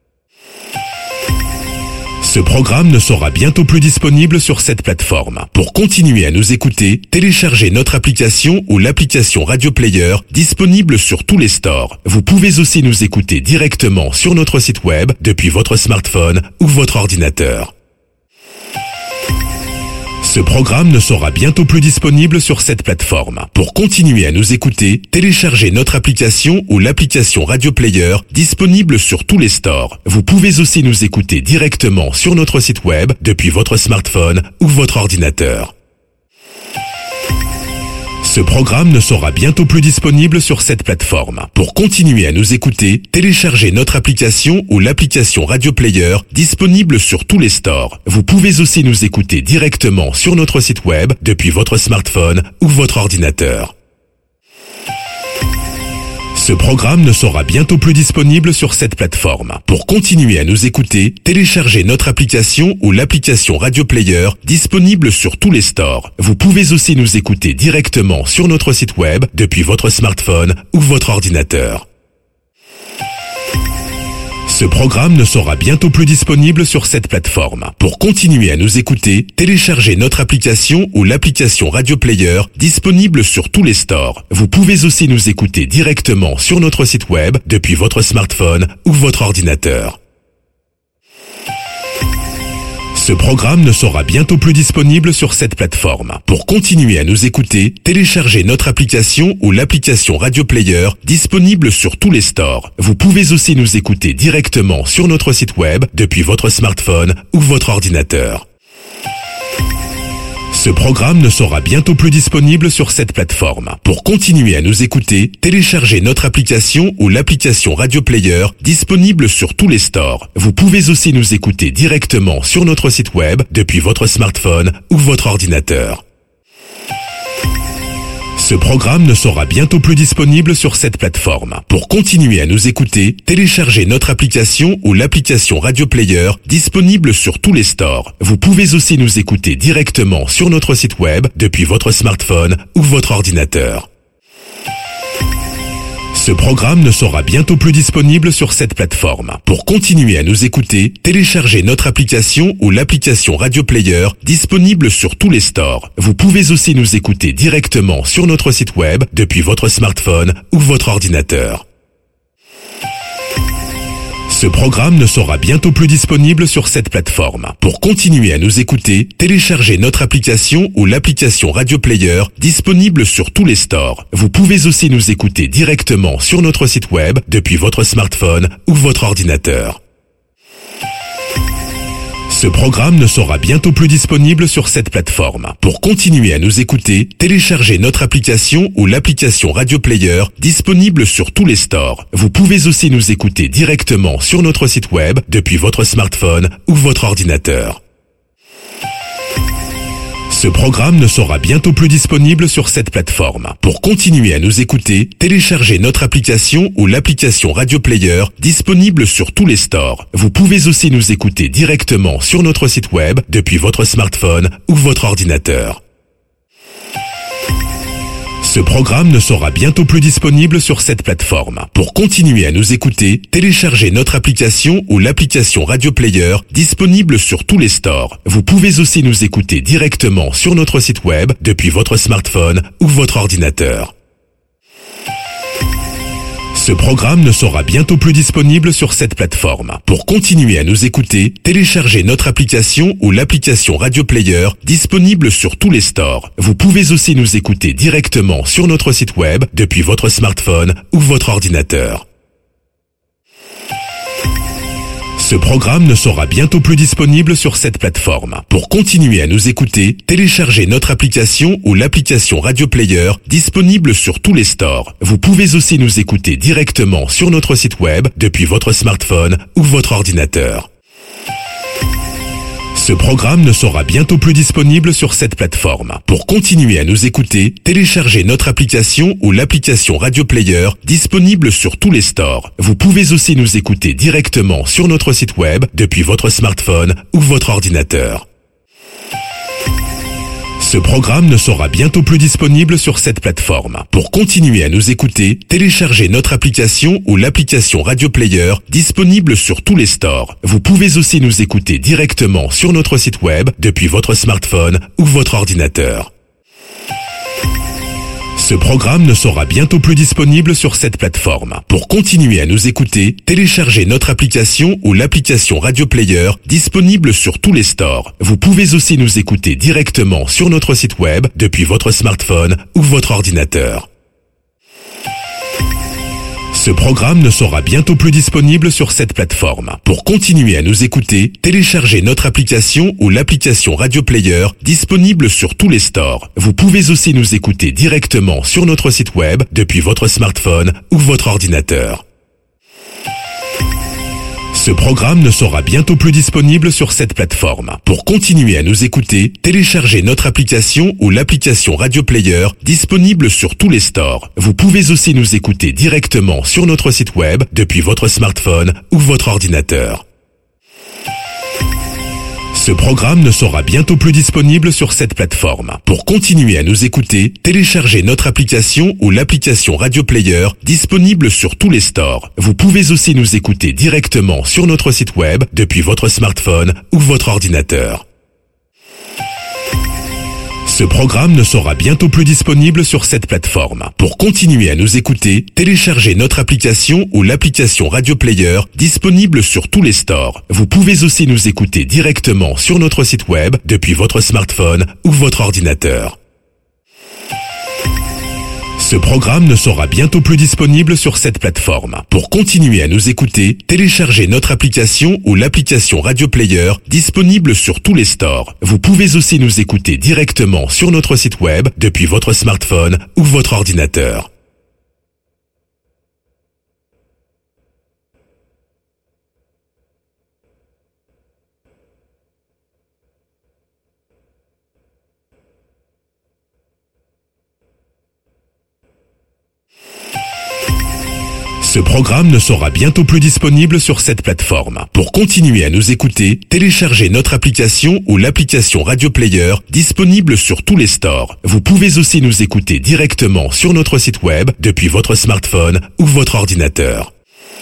Speaker 1: Ce programme ne sera bientôt plus disponible sur cette plateforme. Pour continuer à nous écouter, téléchargez notre application ou l'application Radio Player disponible sur tous les stores. Vous pouvez aussi nous écouter directement sur notre site web depuis votre smartphone ou votre ordinateur. Ce programme ne sera bientôt plus disponible sur cette plateforme. Pour continuer à nous écouter, téléchargez notre application ou l'application Radio Player disponible sur tous les stores. Vous pouvez aussi nous écouter directement sur notre site web depuis votre smartphone ou votre ordinateur. Ce programme ne sera bientôt plus disponible sur cette plateforme. Pour continuer à nous écouter, téléchargez notre application ou l'application Radio Player disponible sur tous les stores. Vous pouvez aussi nous écouter directement sur notre site web depuis votre smartphone ou votre ordinateur. Ce programme ne sera bientôt plus disponible sur cette plateforme. Pour continuer à nous écouter, téléchargez notre application ou l'application Radio Player disponible sur tous les stores. Vous pouvez aussi nous écouter directement sur notre site web depuis votre smartphone ou votre ordinateur. Ce programme ne sera bientôt plus disponible sur cette plateforme. Pour continuer à nous écouter, téléchargez notre application ou l'application Radio Player disponible sur tous les stores. Vous pouvez aussi nous écouter directement sur notre site web depuis votre smartphone ou votre ordinateur. Ce programme ne sera bientôt plus disponible sur cette plateforme. Pour continuer à nous écouter, téléchargez notre application ou l'application Radio Player disponible sur tous les stores. Vous pouvez aussi nous écouter directement sur notre site web depuis votre smartphone ou votre ordinateur. Ce programme ne sera bientôt plus disponible sur cette plateforme. Pour continuer à nous écouter, téléchargez notre application ou l'application Radio Player disponible sur tous les stores. Vous pouvez aussi nous écouter directement sur notre site web depuis votre smartphone ou votre ordinateur. Ce programme ne sera bientôt plus disponible sur cette plateforme. Pour continuer à nous écouter, téléchargez notre application ou l'application Radio Player disponible sur tous les stores. Vous pouvez aussi nous écouter directement sur notre site web depuis votre smartphone ou votre ordinateur. Ce programme ne sera bientôt plus disponible sur cette plateforme. Pour continuer à nous écouter, téléchargez notre application ou l'application Radio Player disponible sur tous les stores. Vous pouvez aussi nous écouter directement sur notre site web depuis votre smartphone ou votre ordinateur. Ce programme ne sera bientôt plus disponible sur cette plateforme. Pour continuer à nous écouter, téléchargez notre application ou l'application Radio Player disponible sur tous les stores. Vous pouvez aussi nous écouter directement sur notre site web depuis votre smartphone ou votre ordinateur. Ce programme ne sera bientôt plus disponible sur cette plateforme. Pour continuer à nous écouter, téléchargez notre application ou l'application Radio Player disponible sur tous les stores. Vous pouvez aussi nous écouter directement sur notre site web depuis votre smartphone ou votre ordinateur. Ce programme ne sera bientôt plus disponible sur cette plateforme. Pour continuer à nous écouter, téléchargez notre application ou l'application Radio Player disponible sur tous les stores. Vous pouvez aussi nous écouter directement sur notre site web depuis votre smartphone ou votre ordinateur. Ce programme ne sera bientôt plus disponible sur cette plateforme. Pour continuer à nous écouter, téléchargez notre application ou l'application Radio Player disponible sur tous les stores. Vous pouvez aussi nous écouter directement sur notre site web depuis votre smartphone ou votre ordinateur. Ce programme ne sera bientôt plus disponible sur cette plateforme. Pour continuer à nous écouter, téléchargez notre application ou l'application Radio Player disponible sur tous les stores. Vous pouvez aussi nous écouter directement sur notre site web depuis votre smartphone ou votre ordinateur. Ce programme ne sera bientôt plus disponible sur cette plateforme. Pour continuer à nous écouter, téléchargez notre application ou l'application Radio Player disponible sur tous les stores. Vous pouvez aussi nous écouter directement sur notre site web depuis votre smartphone ou votre ordinateur. Ce programme ne sera bientôt plus disponible sur cette plateforme. Pour continuer à nous écouter, téléchargez notre application ou l'application Radio Player disponible sur tous les stores. Vous pouvez aussi nous écouter directement sur notre site web depuis votre smartphone ou votre ordinateur. Ce programme ne sera bientôt plus disponible sur cette plateforme. Pour continuer à nous écouter, téléchargez notre application ou l'application Radio Player disponible sur tous les stores. Vous pouvez aussi nous écouter directement sur notre site web depuis votre smartphone ou votre ordinateur. Ce programme ne sera bientôt plus disponible sur cette plateforme. Pour continuer à nous écouter, téléchargez notre application ou l'application Radio Player disponible sur tous les stores. Vous pouvez aussi nous écouter directement sur notre site web depuis votre smartphone ou votre ordinateur. Ce programme ne sera bientôt plus disponible sur cette plateforme. Pour continuer à nous écouter, téléchargez notre application ou l'application Radio Player disponible sur tous les stores. Vous pouvez aussi nous écouter directement sur notre site web depuis votre smartphone ou votre ordinateur. Ce programme ne sera bientôt plus disponible sur cette plateforme. Pour continuer à nous écouter, téléchargez notre application ou l'application Radio Player disponible sur tous les stores. Vous pouvez aussi nous écouter directement sur notre site web depuis votre smartphone ou votre ordinateur. Ce programme ne sera bientôt plus disponible sur cette plateforme. Pour continuer à nous écouter, téléchargez notre application ou l'application Radio Player disponible sur tous les stores. Vous pouvez aussi nous écouter directement sur notre site web depuis votre smartphone ou votre ordinateur. Ce programme ne sera bientôt plus disponible sur cette plateforme. Pour continuer à nous écouter, téléchargez notre application ou l'application Radio Player disponible sur tous les stores. Vous pouvez aussi nous écouter directement sur notre site web depuis votre smartphone ou votre ordinateur. Ce programme ne sera bientôt plus disponible sur cette plateforme. Pour continuer à nous écouter, téléchargez notre application ou l'application Radio Player disponible sur tous les stores. Vous pouvez aussi nous écouter directement sur notre site web depuis votre smartphone ou votre ordinateur. Ce programme ne sera bientôt plus disponible sur cette plateforme. Pour continuer à nous écouter, téléchargez notre application ou l'application Radio Player disponible sur tous les stores. Vous pouvez aussi nous écouter directement sur notre site web depuis votre smartphone ou votre ordinateur.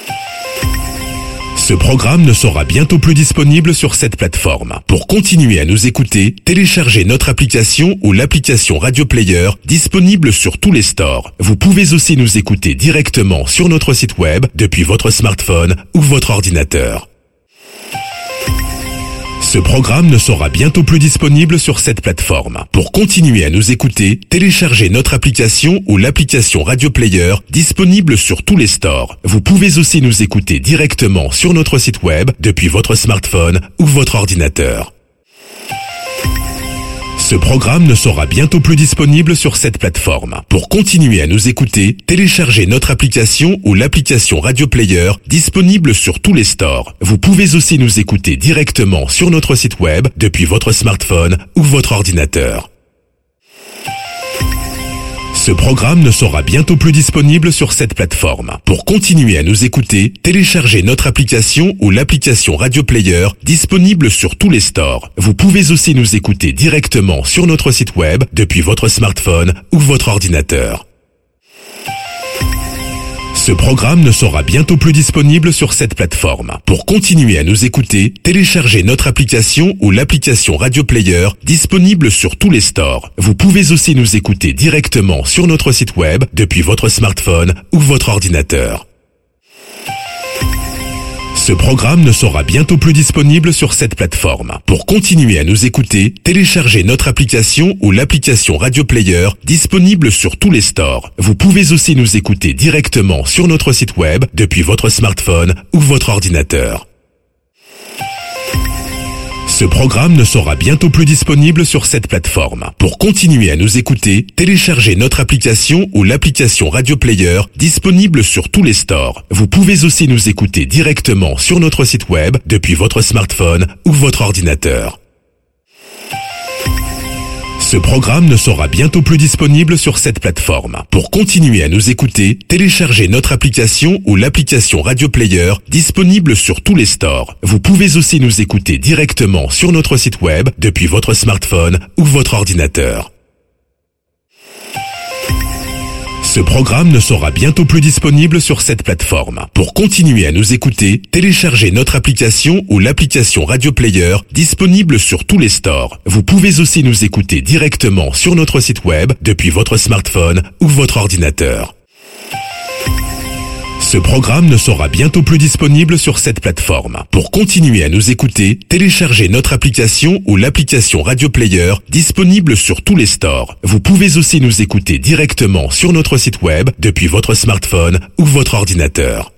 Speaker 1: Ce programme ne sera bientôt plus disponible sur cette plateforme. Pour continuer à nous écouter, téléchargez notre application ou l'application Radio Player disponible sur tous les stores. Vous pouvez aussi nous écouter directement sur notre site web depuis votre smartphone ou votre ordinateur. Ce programme ne sera bientôt plus disponible sur cette plateforme. Pour continuer à nous écouter, téléchargez notre application ou l'application Radio Player disponible sur tous les stores. Vous pouvez aussi nous écouter directement sur notre site web depuis votre smartphone ou votre ordinateur. Ce programme ne sera bientôt plus disponible sur cette plateforme. Pour continuer à nous écouter, téléchargez notre application ou l'application Radio Player disponible sur tous les stores. Vous pouvez aussi nous écouter directement sur notre site web depuis votre smartphone ou votre ordinateur. Ce programme ne sera bientôt plus disponible sur cette plateforme. Pour continuer à nous écouter, téléchargez notre application ou l'application Radio Player disponible sur tous les stores. Vous pouvez aussi nous écouter directement sur notre site web depuis votre smartphone ou votre ordinateur. Ce programme ne sera bientôt plus disponible sur cette plateforme. Pour continuer à nous écouter, téléchargez notre application ou l'application Radio Player disponible sur tous les stores. Vous pouvez aussi nous écouter directement sur notre site web depuis votre smartphone ou votre ordinateur. Ce programme ne sera bientôt plus disponible sur cette plateforme. Pour continuer à nous écouter, téléchargez notre application ou l'application Radio Player disponible sur tous les stores. Vous pouvez aussi nous écouter directement sur notre site web depuis votre smartphone ou votre ordinateur. Ce programme ne sera bientôt plus disponible sur cette plateforme. Pour continuer à nous écouter, téléchargez notre application ou l'application Radio Player disponible sur tous les stores. Vous pouvez aussi nous écouter directement sur notre site web depuis votre smartphone ou votre ordinateur. Ce programme ne sera bientôt plus disponible sur cette plateforme. Pour continuer à nous écouter, téléchargez notre application ou l'application Radio Player disponible sur tous les stores. Vous pouvez aussi nous écouter directement sur notre site web depuis votre smartphone ou votre ordinateur. Ce programme ne sera bientôt plus disponible sur cette plateforme. Pour continuer à nous écouter, téléchargez notre application ou l'application Radio Player disponible sur tous les stores. Vous pouvez aussi nous écouter directement sur notre site web depuis votre smartphone ou votre ordinateur. Ce programme ne sera bientôt plus disponible sur cette plateforme. Pour continuer à nous écouter, téléchargez notre application ou l'application Radio Player disponible sur tous les stores. Vous pouvez aussi nous écouter directement sur notre site web depuis votre smartphone ou votre ordinateur.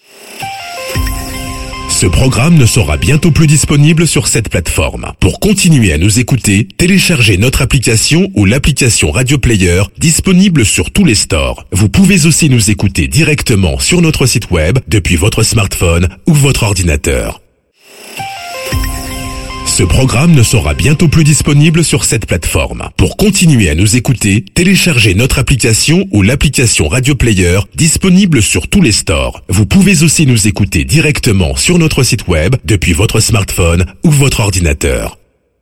Speaker 1: Ce programme ne sera bientôt plus disponible sur cette plateforme. Pour continuer à nous écouter, téléchargez notre application ou l'application Radio Player disponible sur tous les stores. Vous pouvez aussi nous écouter directement sur notre site web depuis votre smartphone ou votre ordinateur. Ce programme ne sera bientôt plus disponible sur cette plateforme. Pour continuer à nous écouter, téléchargez notre application ou l'application Radio Player disponible sur tous les stores. Vous pouvez aussi nous écouter directement sur notre site web depuis votre smartphone ou votre ordinateur.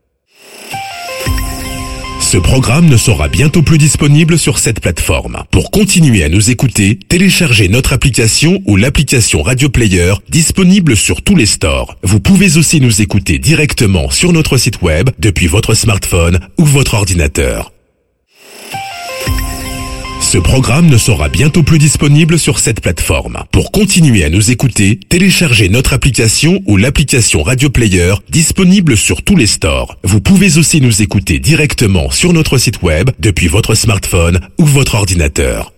Speaker 1: Ce programme ne sera bientôt plus disponible sur cette plateforme. Pour continuer à nous écouter, téléchargez notre application ou l'application Radio Player disponible sur tous les stores. Vous pouvez aussi nous écouter directement sur notre site web depuis votre smartphone ou votre ordinateur. Ce programme ne sera bientôt plus disponible sur cette plateforme. Pour continuer à nous écouter, téléchargez notre application ou l'application Radio Player disponible sur tous les stores. Vous pouvez aussi nous écouter directement sur notre site web depuis votre smartphone ou votre ordinateur.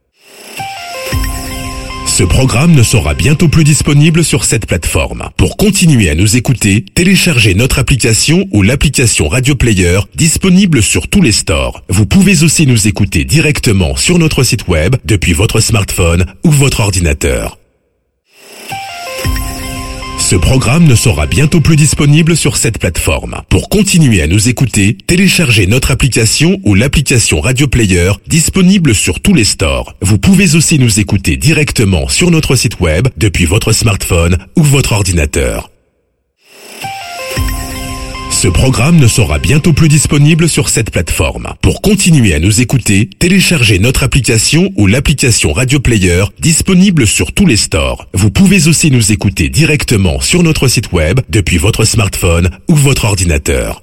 Speaker 1: Ce programme ne sera bientôt plus disponible sur cette plateforme. Pour continuer à nous écouter, téléchargez notre application ou l'application Radio Player disponible sur tous les stores. Vous pouvez aussi nous écouter directement sur notre site web depuis votre smartphone ou votre ordinateur. Ce programme ne sera bientôt plus disponible sur cette plateforme. Pour continuer à nous écouter, téléchargez notre application ou l'application Radio Player disponible sur tous les stores. Vous pouvez aussi nous écouter directement sur notre site web depuis votre smartphone ou votre ordinateur. Ce programme ne sera bientôt plus disponible sur cette plateforme. Pour continuer à nous écouter, téléchargez notre application ou l'application Radio Player disponible sur tous les stores. Vous pouvez aussi nous écouter directement sur notre site web depuis votre smartphone ou votre ordinateur.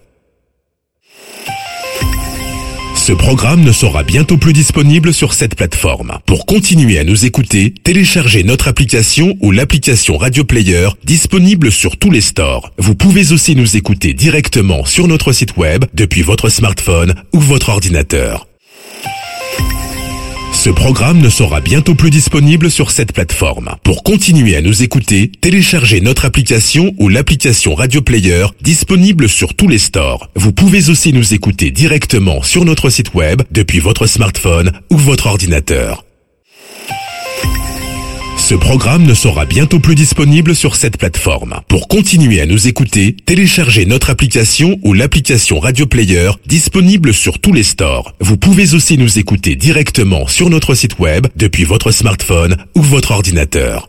Speaker 1: Ce programme ne sera bientôt plus disponible sur cette plateforme. Pour continuer à nous écouter, téléchargez notre application ou l'application Radio Player disponible sur tous les stores. Vous pouvez aussi nous écouter directement sur notre site web depuis votre smartphone ou votre ordinateur. Ce programme ne sera bientôt plus disponible sur cette plateforme. Pour continuer à nous écouter, téléchargez notre application ou l'application Radio Player disponible sur tous les stores. Vous pouvez aussi nous écouter directement sur notre site web depuis votre smartphone ou votre ordinateur. Ce programme ne sera bientôt plus disponible sur cette plateforme. Pour continuer à nous écouter, téléchargez notre application ou l'application Radio Player disponible sur tous les stores. Vous pouvez aussi nous écouter directement sur notre site web depuis votre smartphone ou votre ordinateur.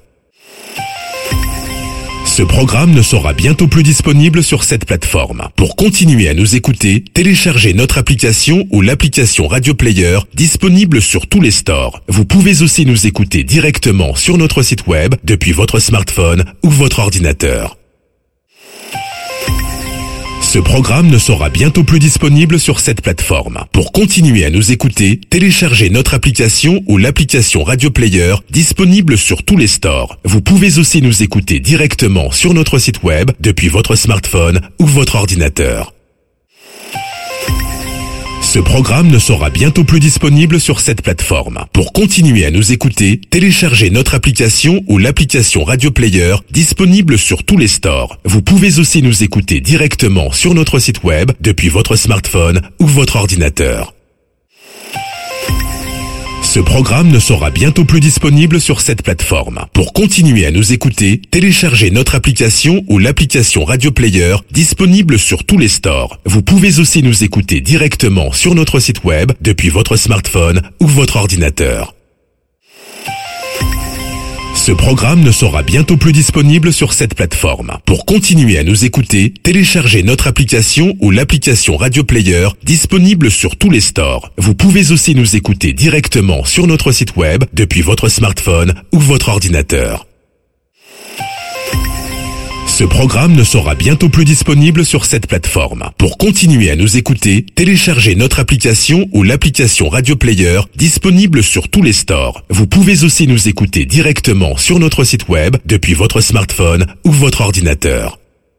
Speaker 1: Ce programme ne sera bientôt plus disponible sur cette plateforme. Pour continuer à nous écouter, téléchargez notre application ou l'application Radio Player disponible sur tous les stores. Vous pouvez aussi nous écouter directement sur notre site web depuis votre smartphone ou votre ordinateur. Ce programme ne sera bientôt plus disponible sur cette plateforme. Pour continuer à nous écouter, téléchargez notre application ou l'application Radio Player disponible sur tous les stores. Vous pouvez aussi nous écouter directement sur notre site web depuis votre smartphone ou votre ordinateur. Ce programme ne sera bientôt plus disponible sur cette plateforme. Pour continuer à nous écouter, téléchargez notre application ou l'application Radio Player disponible sur tous les stores. Vous pouvez aussi nous écouter directement sur notre site web depuis votre smartphone ou votre ordinateur. Ce programme ne sera bientôt plus disponible sur cette plateforme. Pour continuer à nous écouter, téléchargez notre application ou l'application Radio Player disponible sur tous les stores. Vous pouvez aussi nous écouter directement sur notre site web depuis votre smartphone ou votre ordinateur. Ce programme ne sera bientôt plus disponible sur cette plateforme. Pour continuer à nous écouter, téléchargez notre application ou l'application Radio Player disponible sur tous les stores. Vous pouvez aussi nous écouter directement sur notre site web depuis votre smartphone ou votre ordinateur. Ce programme ne sera bientôt plus disponible sur cette plateforme. Pour continuer à nous écouter, téléchargez notre application ou l'application Radio Player disponible sur tous les stores. Vous pouvez aussi nous écouter directement sur notre site web depuis votre smartphone ou votre ordinateur.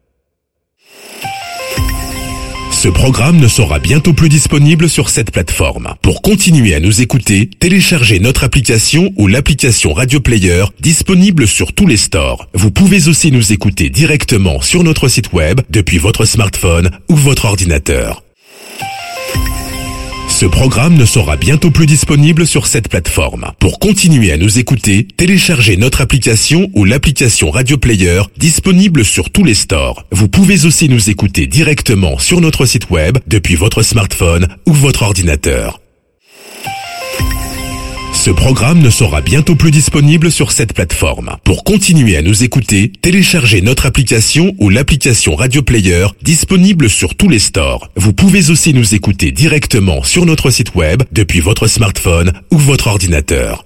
Speaker 1: Ce programme ne sera bientôt plus disponible sur cette plateforme. Pour continuer à nous écouter, téléchargez notre application ou l'application Radio Player disponible sur tous les stores. Vous pouvez aussi nous écouter directement sur notre site web depuis votre smartphone ou votre ordinateur. Ce programme ne sera bientôt plus disponible sur cette plateforme. Pour continuer à nous écouter, téléchargez notre application ou l'application Radio Player disponible sur tous les stores. Vous pouvez aussi nous écouter directement sur notre site web depuis votre smartphone ou votre ordinateur. Ce programme ne sera bientôt plus disponible sur cette plateforme. Pour continuer à nous écouter, téléchargez notre application ou l'application Radio Player disponible sur tous les stores. Vous pouvez aussi nous écouter directement sur notre site web depuis votre smartphone ou votre ordinateur.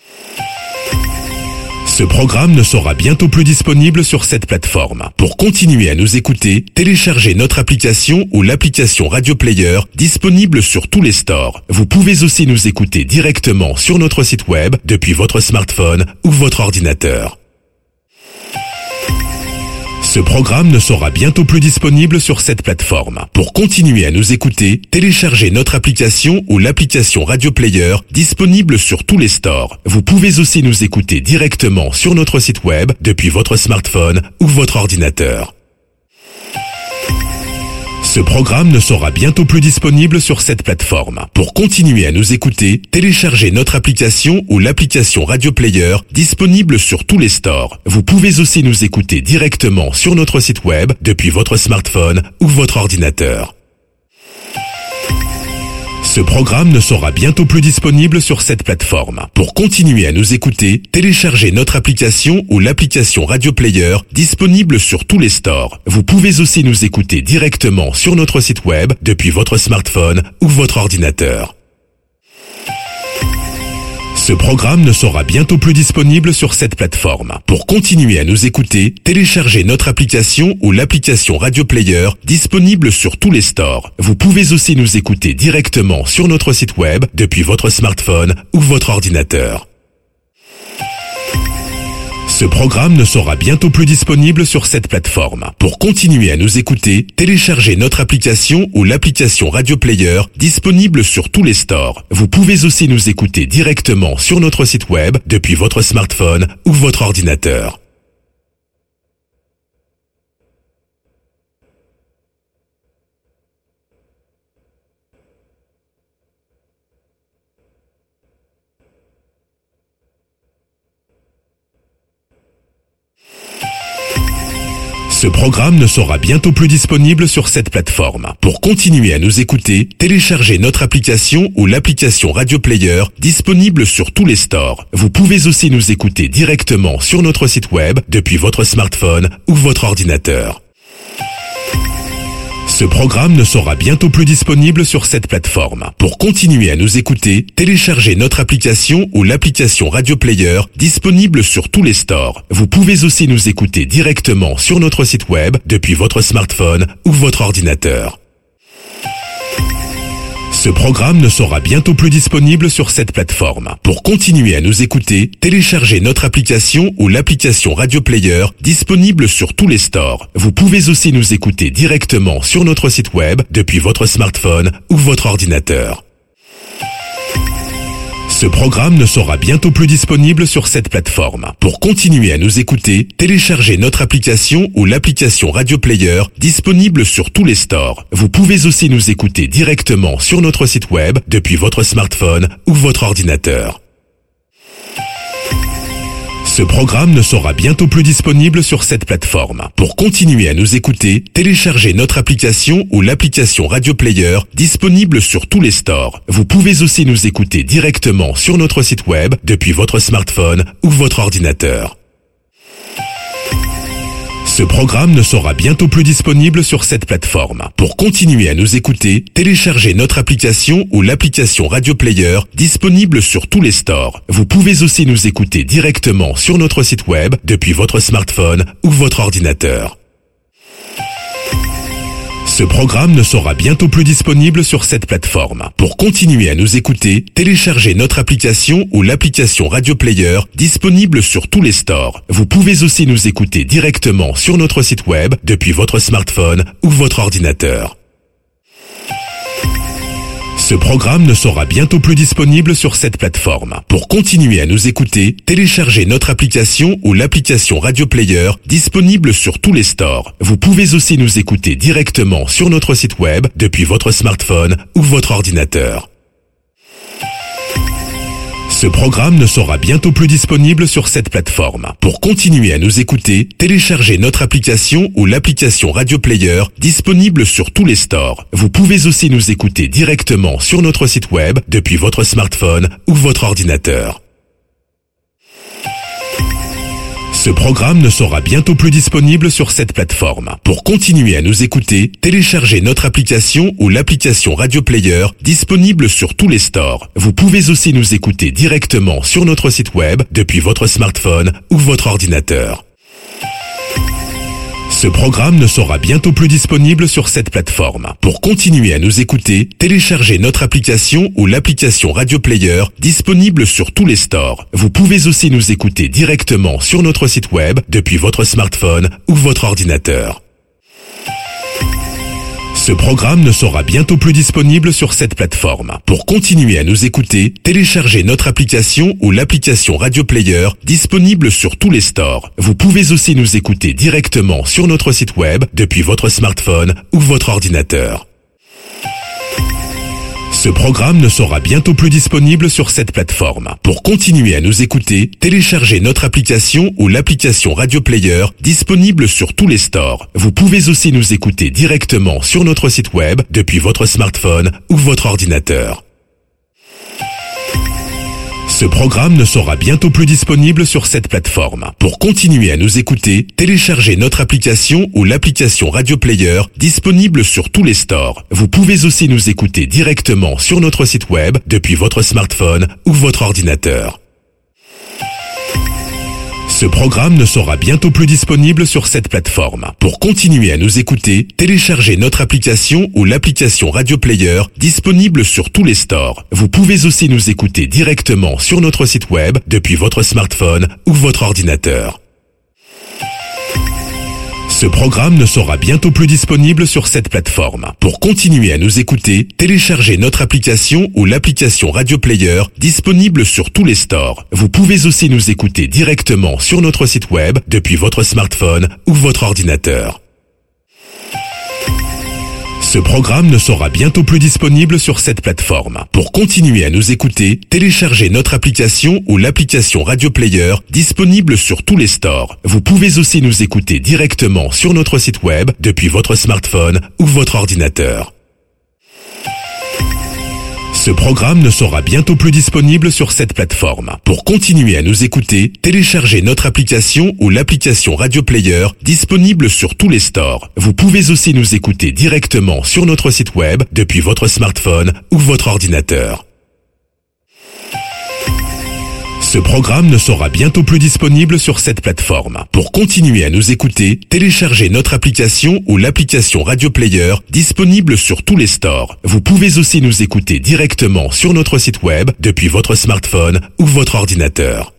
Speaker 1: Ce programme ne sera bientôt plus disponible sur cette plateforme. Pour continuer à nous écouter, téléchargez notre application ou l'application Radio Player disponible sur tous les stores. Vous pouvez aussi nous écouter directement sur notre site web depuis votre smartphone ou votre ordinateur. Ce programme ne sera bientôt plus disponible sur cette plateforme. Pour continuer à nous écouter, téléchargez notre application ou l'application Radio Player disponible sur tous les stores. Vous pouvez aussi nous écouter directement sur notre site web depuis votre smartphone ou votre ordinateur. Ce programme ne sera bientôt plus disponible sur cette plateforme. Pour continuer à nous écouter, téléchargez notre application ou l'application Radio Player disponible sur tous les stores. Vous pouvez aussi nous écouter directement sur notre site web depuis votre smartphone ou votre ordinateur. Ce programme ne sera bientôt plus disponible sur cette plateforme. Pour continuer à nous écouter, téléchargez notre application ou l'application Radio Player disponible sur tous les stores. Vous pouvez aussi nous écouter directement sur notre site web depuis votre smartphone ou votre ordinateur. Ce programme ne sera bientôt plus disponible sur cette plateforme. Pour continuer à nous écouter, téléchargez notre application ou l'application Radio Player disponible sur tous les stores. Vous pouvez aussi nous écouter directement sur notre site web depuis votre smartphone ou votre ordinateur. Ce programme ne sera bientôt plus disponible sur cette plateforme. Pour continuer à nous écouter, téléchargez notre application ou l'application Radio Player disponible sur tous les stores. Vous pouvez aussi nous écouter directement sur notre site web depuis votre smartphone ou votre ordinateur. Ce programme ne sera bientôt plus disponible sur cette plateforme. Pour continuer à nous écouter, téléchargez notre application ou l'application Radio Player disponible sur tous les stores. Vous pouvez aussi nous écouter directement sur notre site web depuis votre smartphone ou votre ordinateur. Ce programme ne sera bientôt plus disponible sur cette plateforme. Pour continuer à nous écouter, téléchargez notre application ou l'application Radio Player disponible sur tous les stores. Vous pouvez aussi nous écouter directement sur notre site web depuis votre smartphone ou votre ordinateur. Ce programme ne sera bientôt plus disponible sur cette plateforme. Pour continuer à nous écouter, téléchargez notre application ou l'application Radio Player disponible sur tous les stores. Vous pouvez aussi nous écouter directement sur notre site web depuis votre smartphone ou votre ordinateur. Ce programme ne sera bientôt plus disponible sur cette plateforme. Pour continuer à nous écouter, téléchargez notre application ou l'application Radio Player disponible sur tous les stores. Vous pouvez aussi nous écouter directement sur notre site web depuis votre smartphone ou votre ordinateur. Ce Ce programme ne sera bientôt plus disponible sur cette plateforme. Pour continuer à nous écouter, téléchargez notre application ou l'application Radio Player disponible sur tous les stores. Vous pouvez aussi nous écouter directement sur notre site web depuis votre smartphone ou votre ordinateur. Ce programme ne sera bientôt plus disponible sur cette plateforme. Pour continuer à nous écouter, téléchargez notre application ou l'application Radio Player disponible sur tous les stores. Vous pouvez aussi nous écouter directement sur notre site web depuis votre smartphone ou votre ordinateur. Ce programme ne sera bientôt plus disponible sur cette plateforme. Pour continuer à nous écouter, téléchargez notre application ou l'application Radio Player disponible sur tous les stores. Vous pouvez aussi nous écouter directement sur notre site web depuis votre smartphone ou votre ordinateur. Ce programme ne sera bientôt plus disponible sur cette plateforme. Pour continuer à nous écouter, téléchargez notre application ou l'application Radio Player disponible sur tous les stores. Vous pouvez aussi nous écouter directement sur notre site web depuis votre smartphone ou votre ordinateur. Ce programme ne sera bientôt plus disponible sur cette plateforme. Pour continuer à nous écouter, téléchargez notre application ou l'application Radio Player disponible sur tous les stores. Vous pouvez aussi nous écouter directement sur notre site web depuis votre smartphone ou votre ordinateur. Ce programme ne sera bientôt plus disponible sur cette plateforme. Pour continuer à nous écouter, téléchargez notre application ou l'application Radio Player disponible sur tous les stores. Vous pouvez aussi nous écouter directement sur notre site web depuis votre smartphone ou votre ordinateur. Ce programme ne sera bientôt plus disponible sur cette plateforme. Pour continuer à nous écouter, téléchargez notre application ou l'application Radio Player disponible sur tous les stores. Vous pouvez aussi nous écouter directement sur notre site web depuis votre smartphone ou votre ordinateur. Ce programme ne sera bientôt plus disponible sur cette plateforme. Pour continuer à nous écouter, téléchargez notre application ou l'application Radio Player disponible sur tous les stores. Vous pouvez aussi nous écouter directement sur notre site web depuis votre smartphone ou votre ordinateur. Ce programme ne sera bientôt plus disponible sur cette plateforme. Pour continuer à nous écouter, téléchargez notre application ou l'application Radio Player disponible sur tous les stores. Vous pouvez aussi nous écouter directement sur notre site web depuis votre smartphone ou votre ordinateur. Ce programme ne sera bientôt plus disponible sur cette plateforme. Pour continuer à nous écouter, téléchargez notre application ou l'application Radio Player disponible sur tous les stores. Vous pouvez aussi nous écouter directement sur notre site web depuis votre smartphone ou votre ordinateur. Ce programme ne sera bientôt plus disponible sur cette plateforme. Pour continuer à nous écouter, téléchargez notre application ou l'application Radio Player disponible sur tous les stores. Vous pouvez aussi nous écouter directement sur notre site web depuis votre smartphone ou votre ordinateur. Ce programme ne sera bientôt plus disponible sur cette plateforme. Pour continuer à nous écouter, téléchargez notre application ou l'application Radio Player disponible sur tous les stores. Vous pouvez aussi nous écouter directement sur notre site web depuis votre smartphone ou votre ordinateur. Ce programme ne sera bientôt plus disponible sur cette plateforme. Pour continuer à nous écouter, téléchargez notre application ou l'application Radio Player disponible sur tous les stores. Vous pouvez aussi nous écouter directement sur notre site web depuis votre smartphone ou votre ordinateur. Ce programme ne sera bientôt plus disponible sur cette plateforme. Pour continuer à nous écouter, téléchargez notre application ou l'application Radio Player disponible sur tous les stores. Vous pouvez aussi nous écouter directement sur notre site web depuis votre smartphone ou votre ordinateur. Ce programme ne sera bientôt plus disponible sur cette plateforme. Pour continuer à nous écouter, téléchargez notre application ou l'application Radio Player disponible sur tous les stores. Vous pouvez aussi nous écouter directement sur notre site web depuis votre smartphone ou votre ordinateur.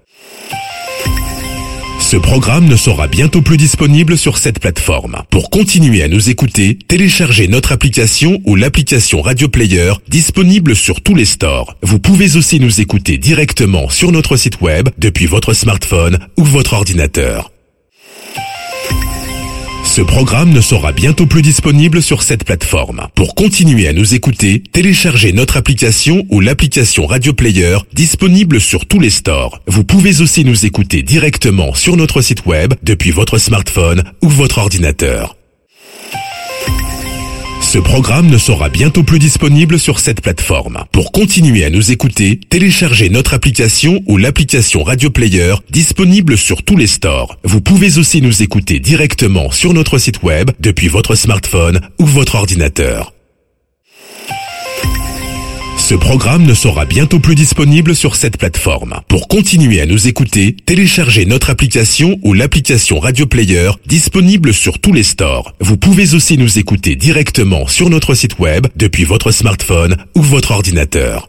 Speaker 1: Ce programme ne sera bientôt plus disponible sur cette plateforme. Pour continuer à nous écouter, téléchargez notre application ou l'application Radio Player disponible sur tous les stores. Vous pouvez aussi nous écouter directement sur notre site web depuis votre smartphone ou votre ordinateur. Ce programme ne sera bientôt plus disponible sur cette plateforme. Pour continuer à nous écouter, téléchargez notre application ou l'application Radio Player disponible sur tous les stores. Vous pouvez aussi nous écouter directement sur notre site web depuis votre smartphone ou votre ordinateur. Ce programme ne sera bientôt plus disponible sur cette plateforme. Pour continuer à nous écouter, téléchargez notre application ou l'application Radio Player disponible sur tous les stores. Vous pouvez aussi nous écouter directement sur notre site web depuis votre smartphone ou votre ordinateur. Ce programme ne sera bientôt plus disponible sur cette plateforme. Pour continuer à nous écouter, téléchargez notre application ou l'application Radio Player disponible sur tous les stores. Vous pouvez aussi nous écouter directement sur notre site web depuis votre smartphone ou votre ordinateur.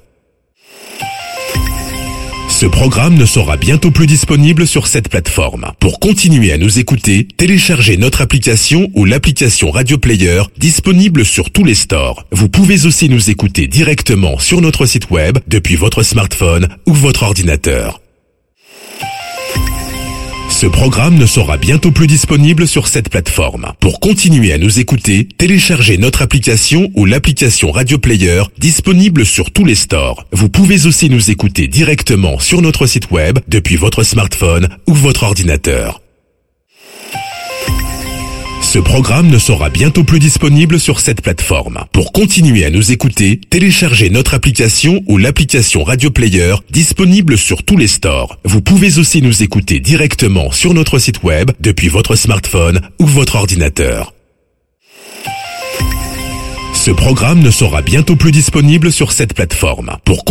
Speaker 1: Ce programme ne sera bientôt plus disponible sur cette plateforme. Pour continuer à nous écouter, téléchargez notre application ou l'application Radio Player disponible sur tous les stores. Vous pouvez aussi nous écouter directement sur notre site web depuis votre smartphone ou votre ordinateur. Ce programme ne sera bientôt plus disponible sur cette plateforme. Pour continuer à nous écouter, téléchargez notre application ou l'application Radio Player disponible sur tous les stores. Vous pouvez aussi nous écouter directement sur notre site web depuis votre smartphone ou votre ordinateur. Ce programme ne sera bientôt plus disponible sur cette plateforme. Pour continuer à nous écouter, téléchargez notre application ou l'application Radio Player disponible sur tous les stores. Vous pouvez aussi nous écouter directement sur notre site web depuis votre smartphone ou votre ordinateur. Ce programme ne sera bientôt plus disponible sur cette plateforme. Pour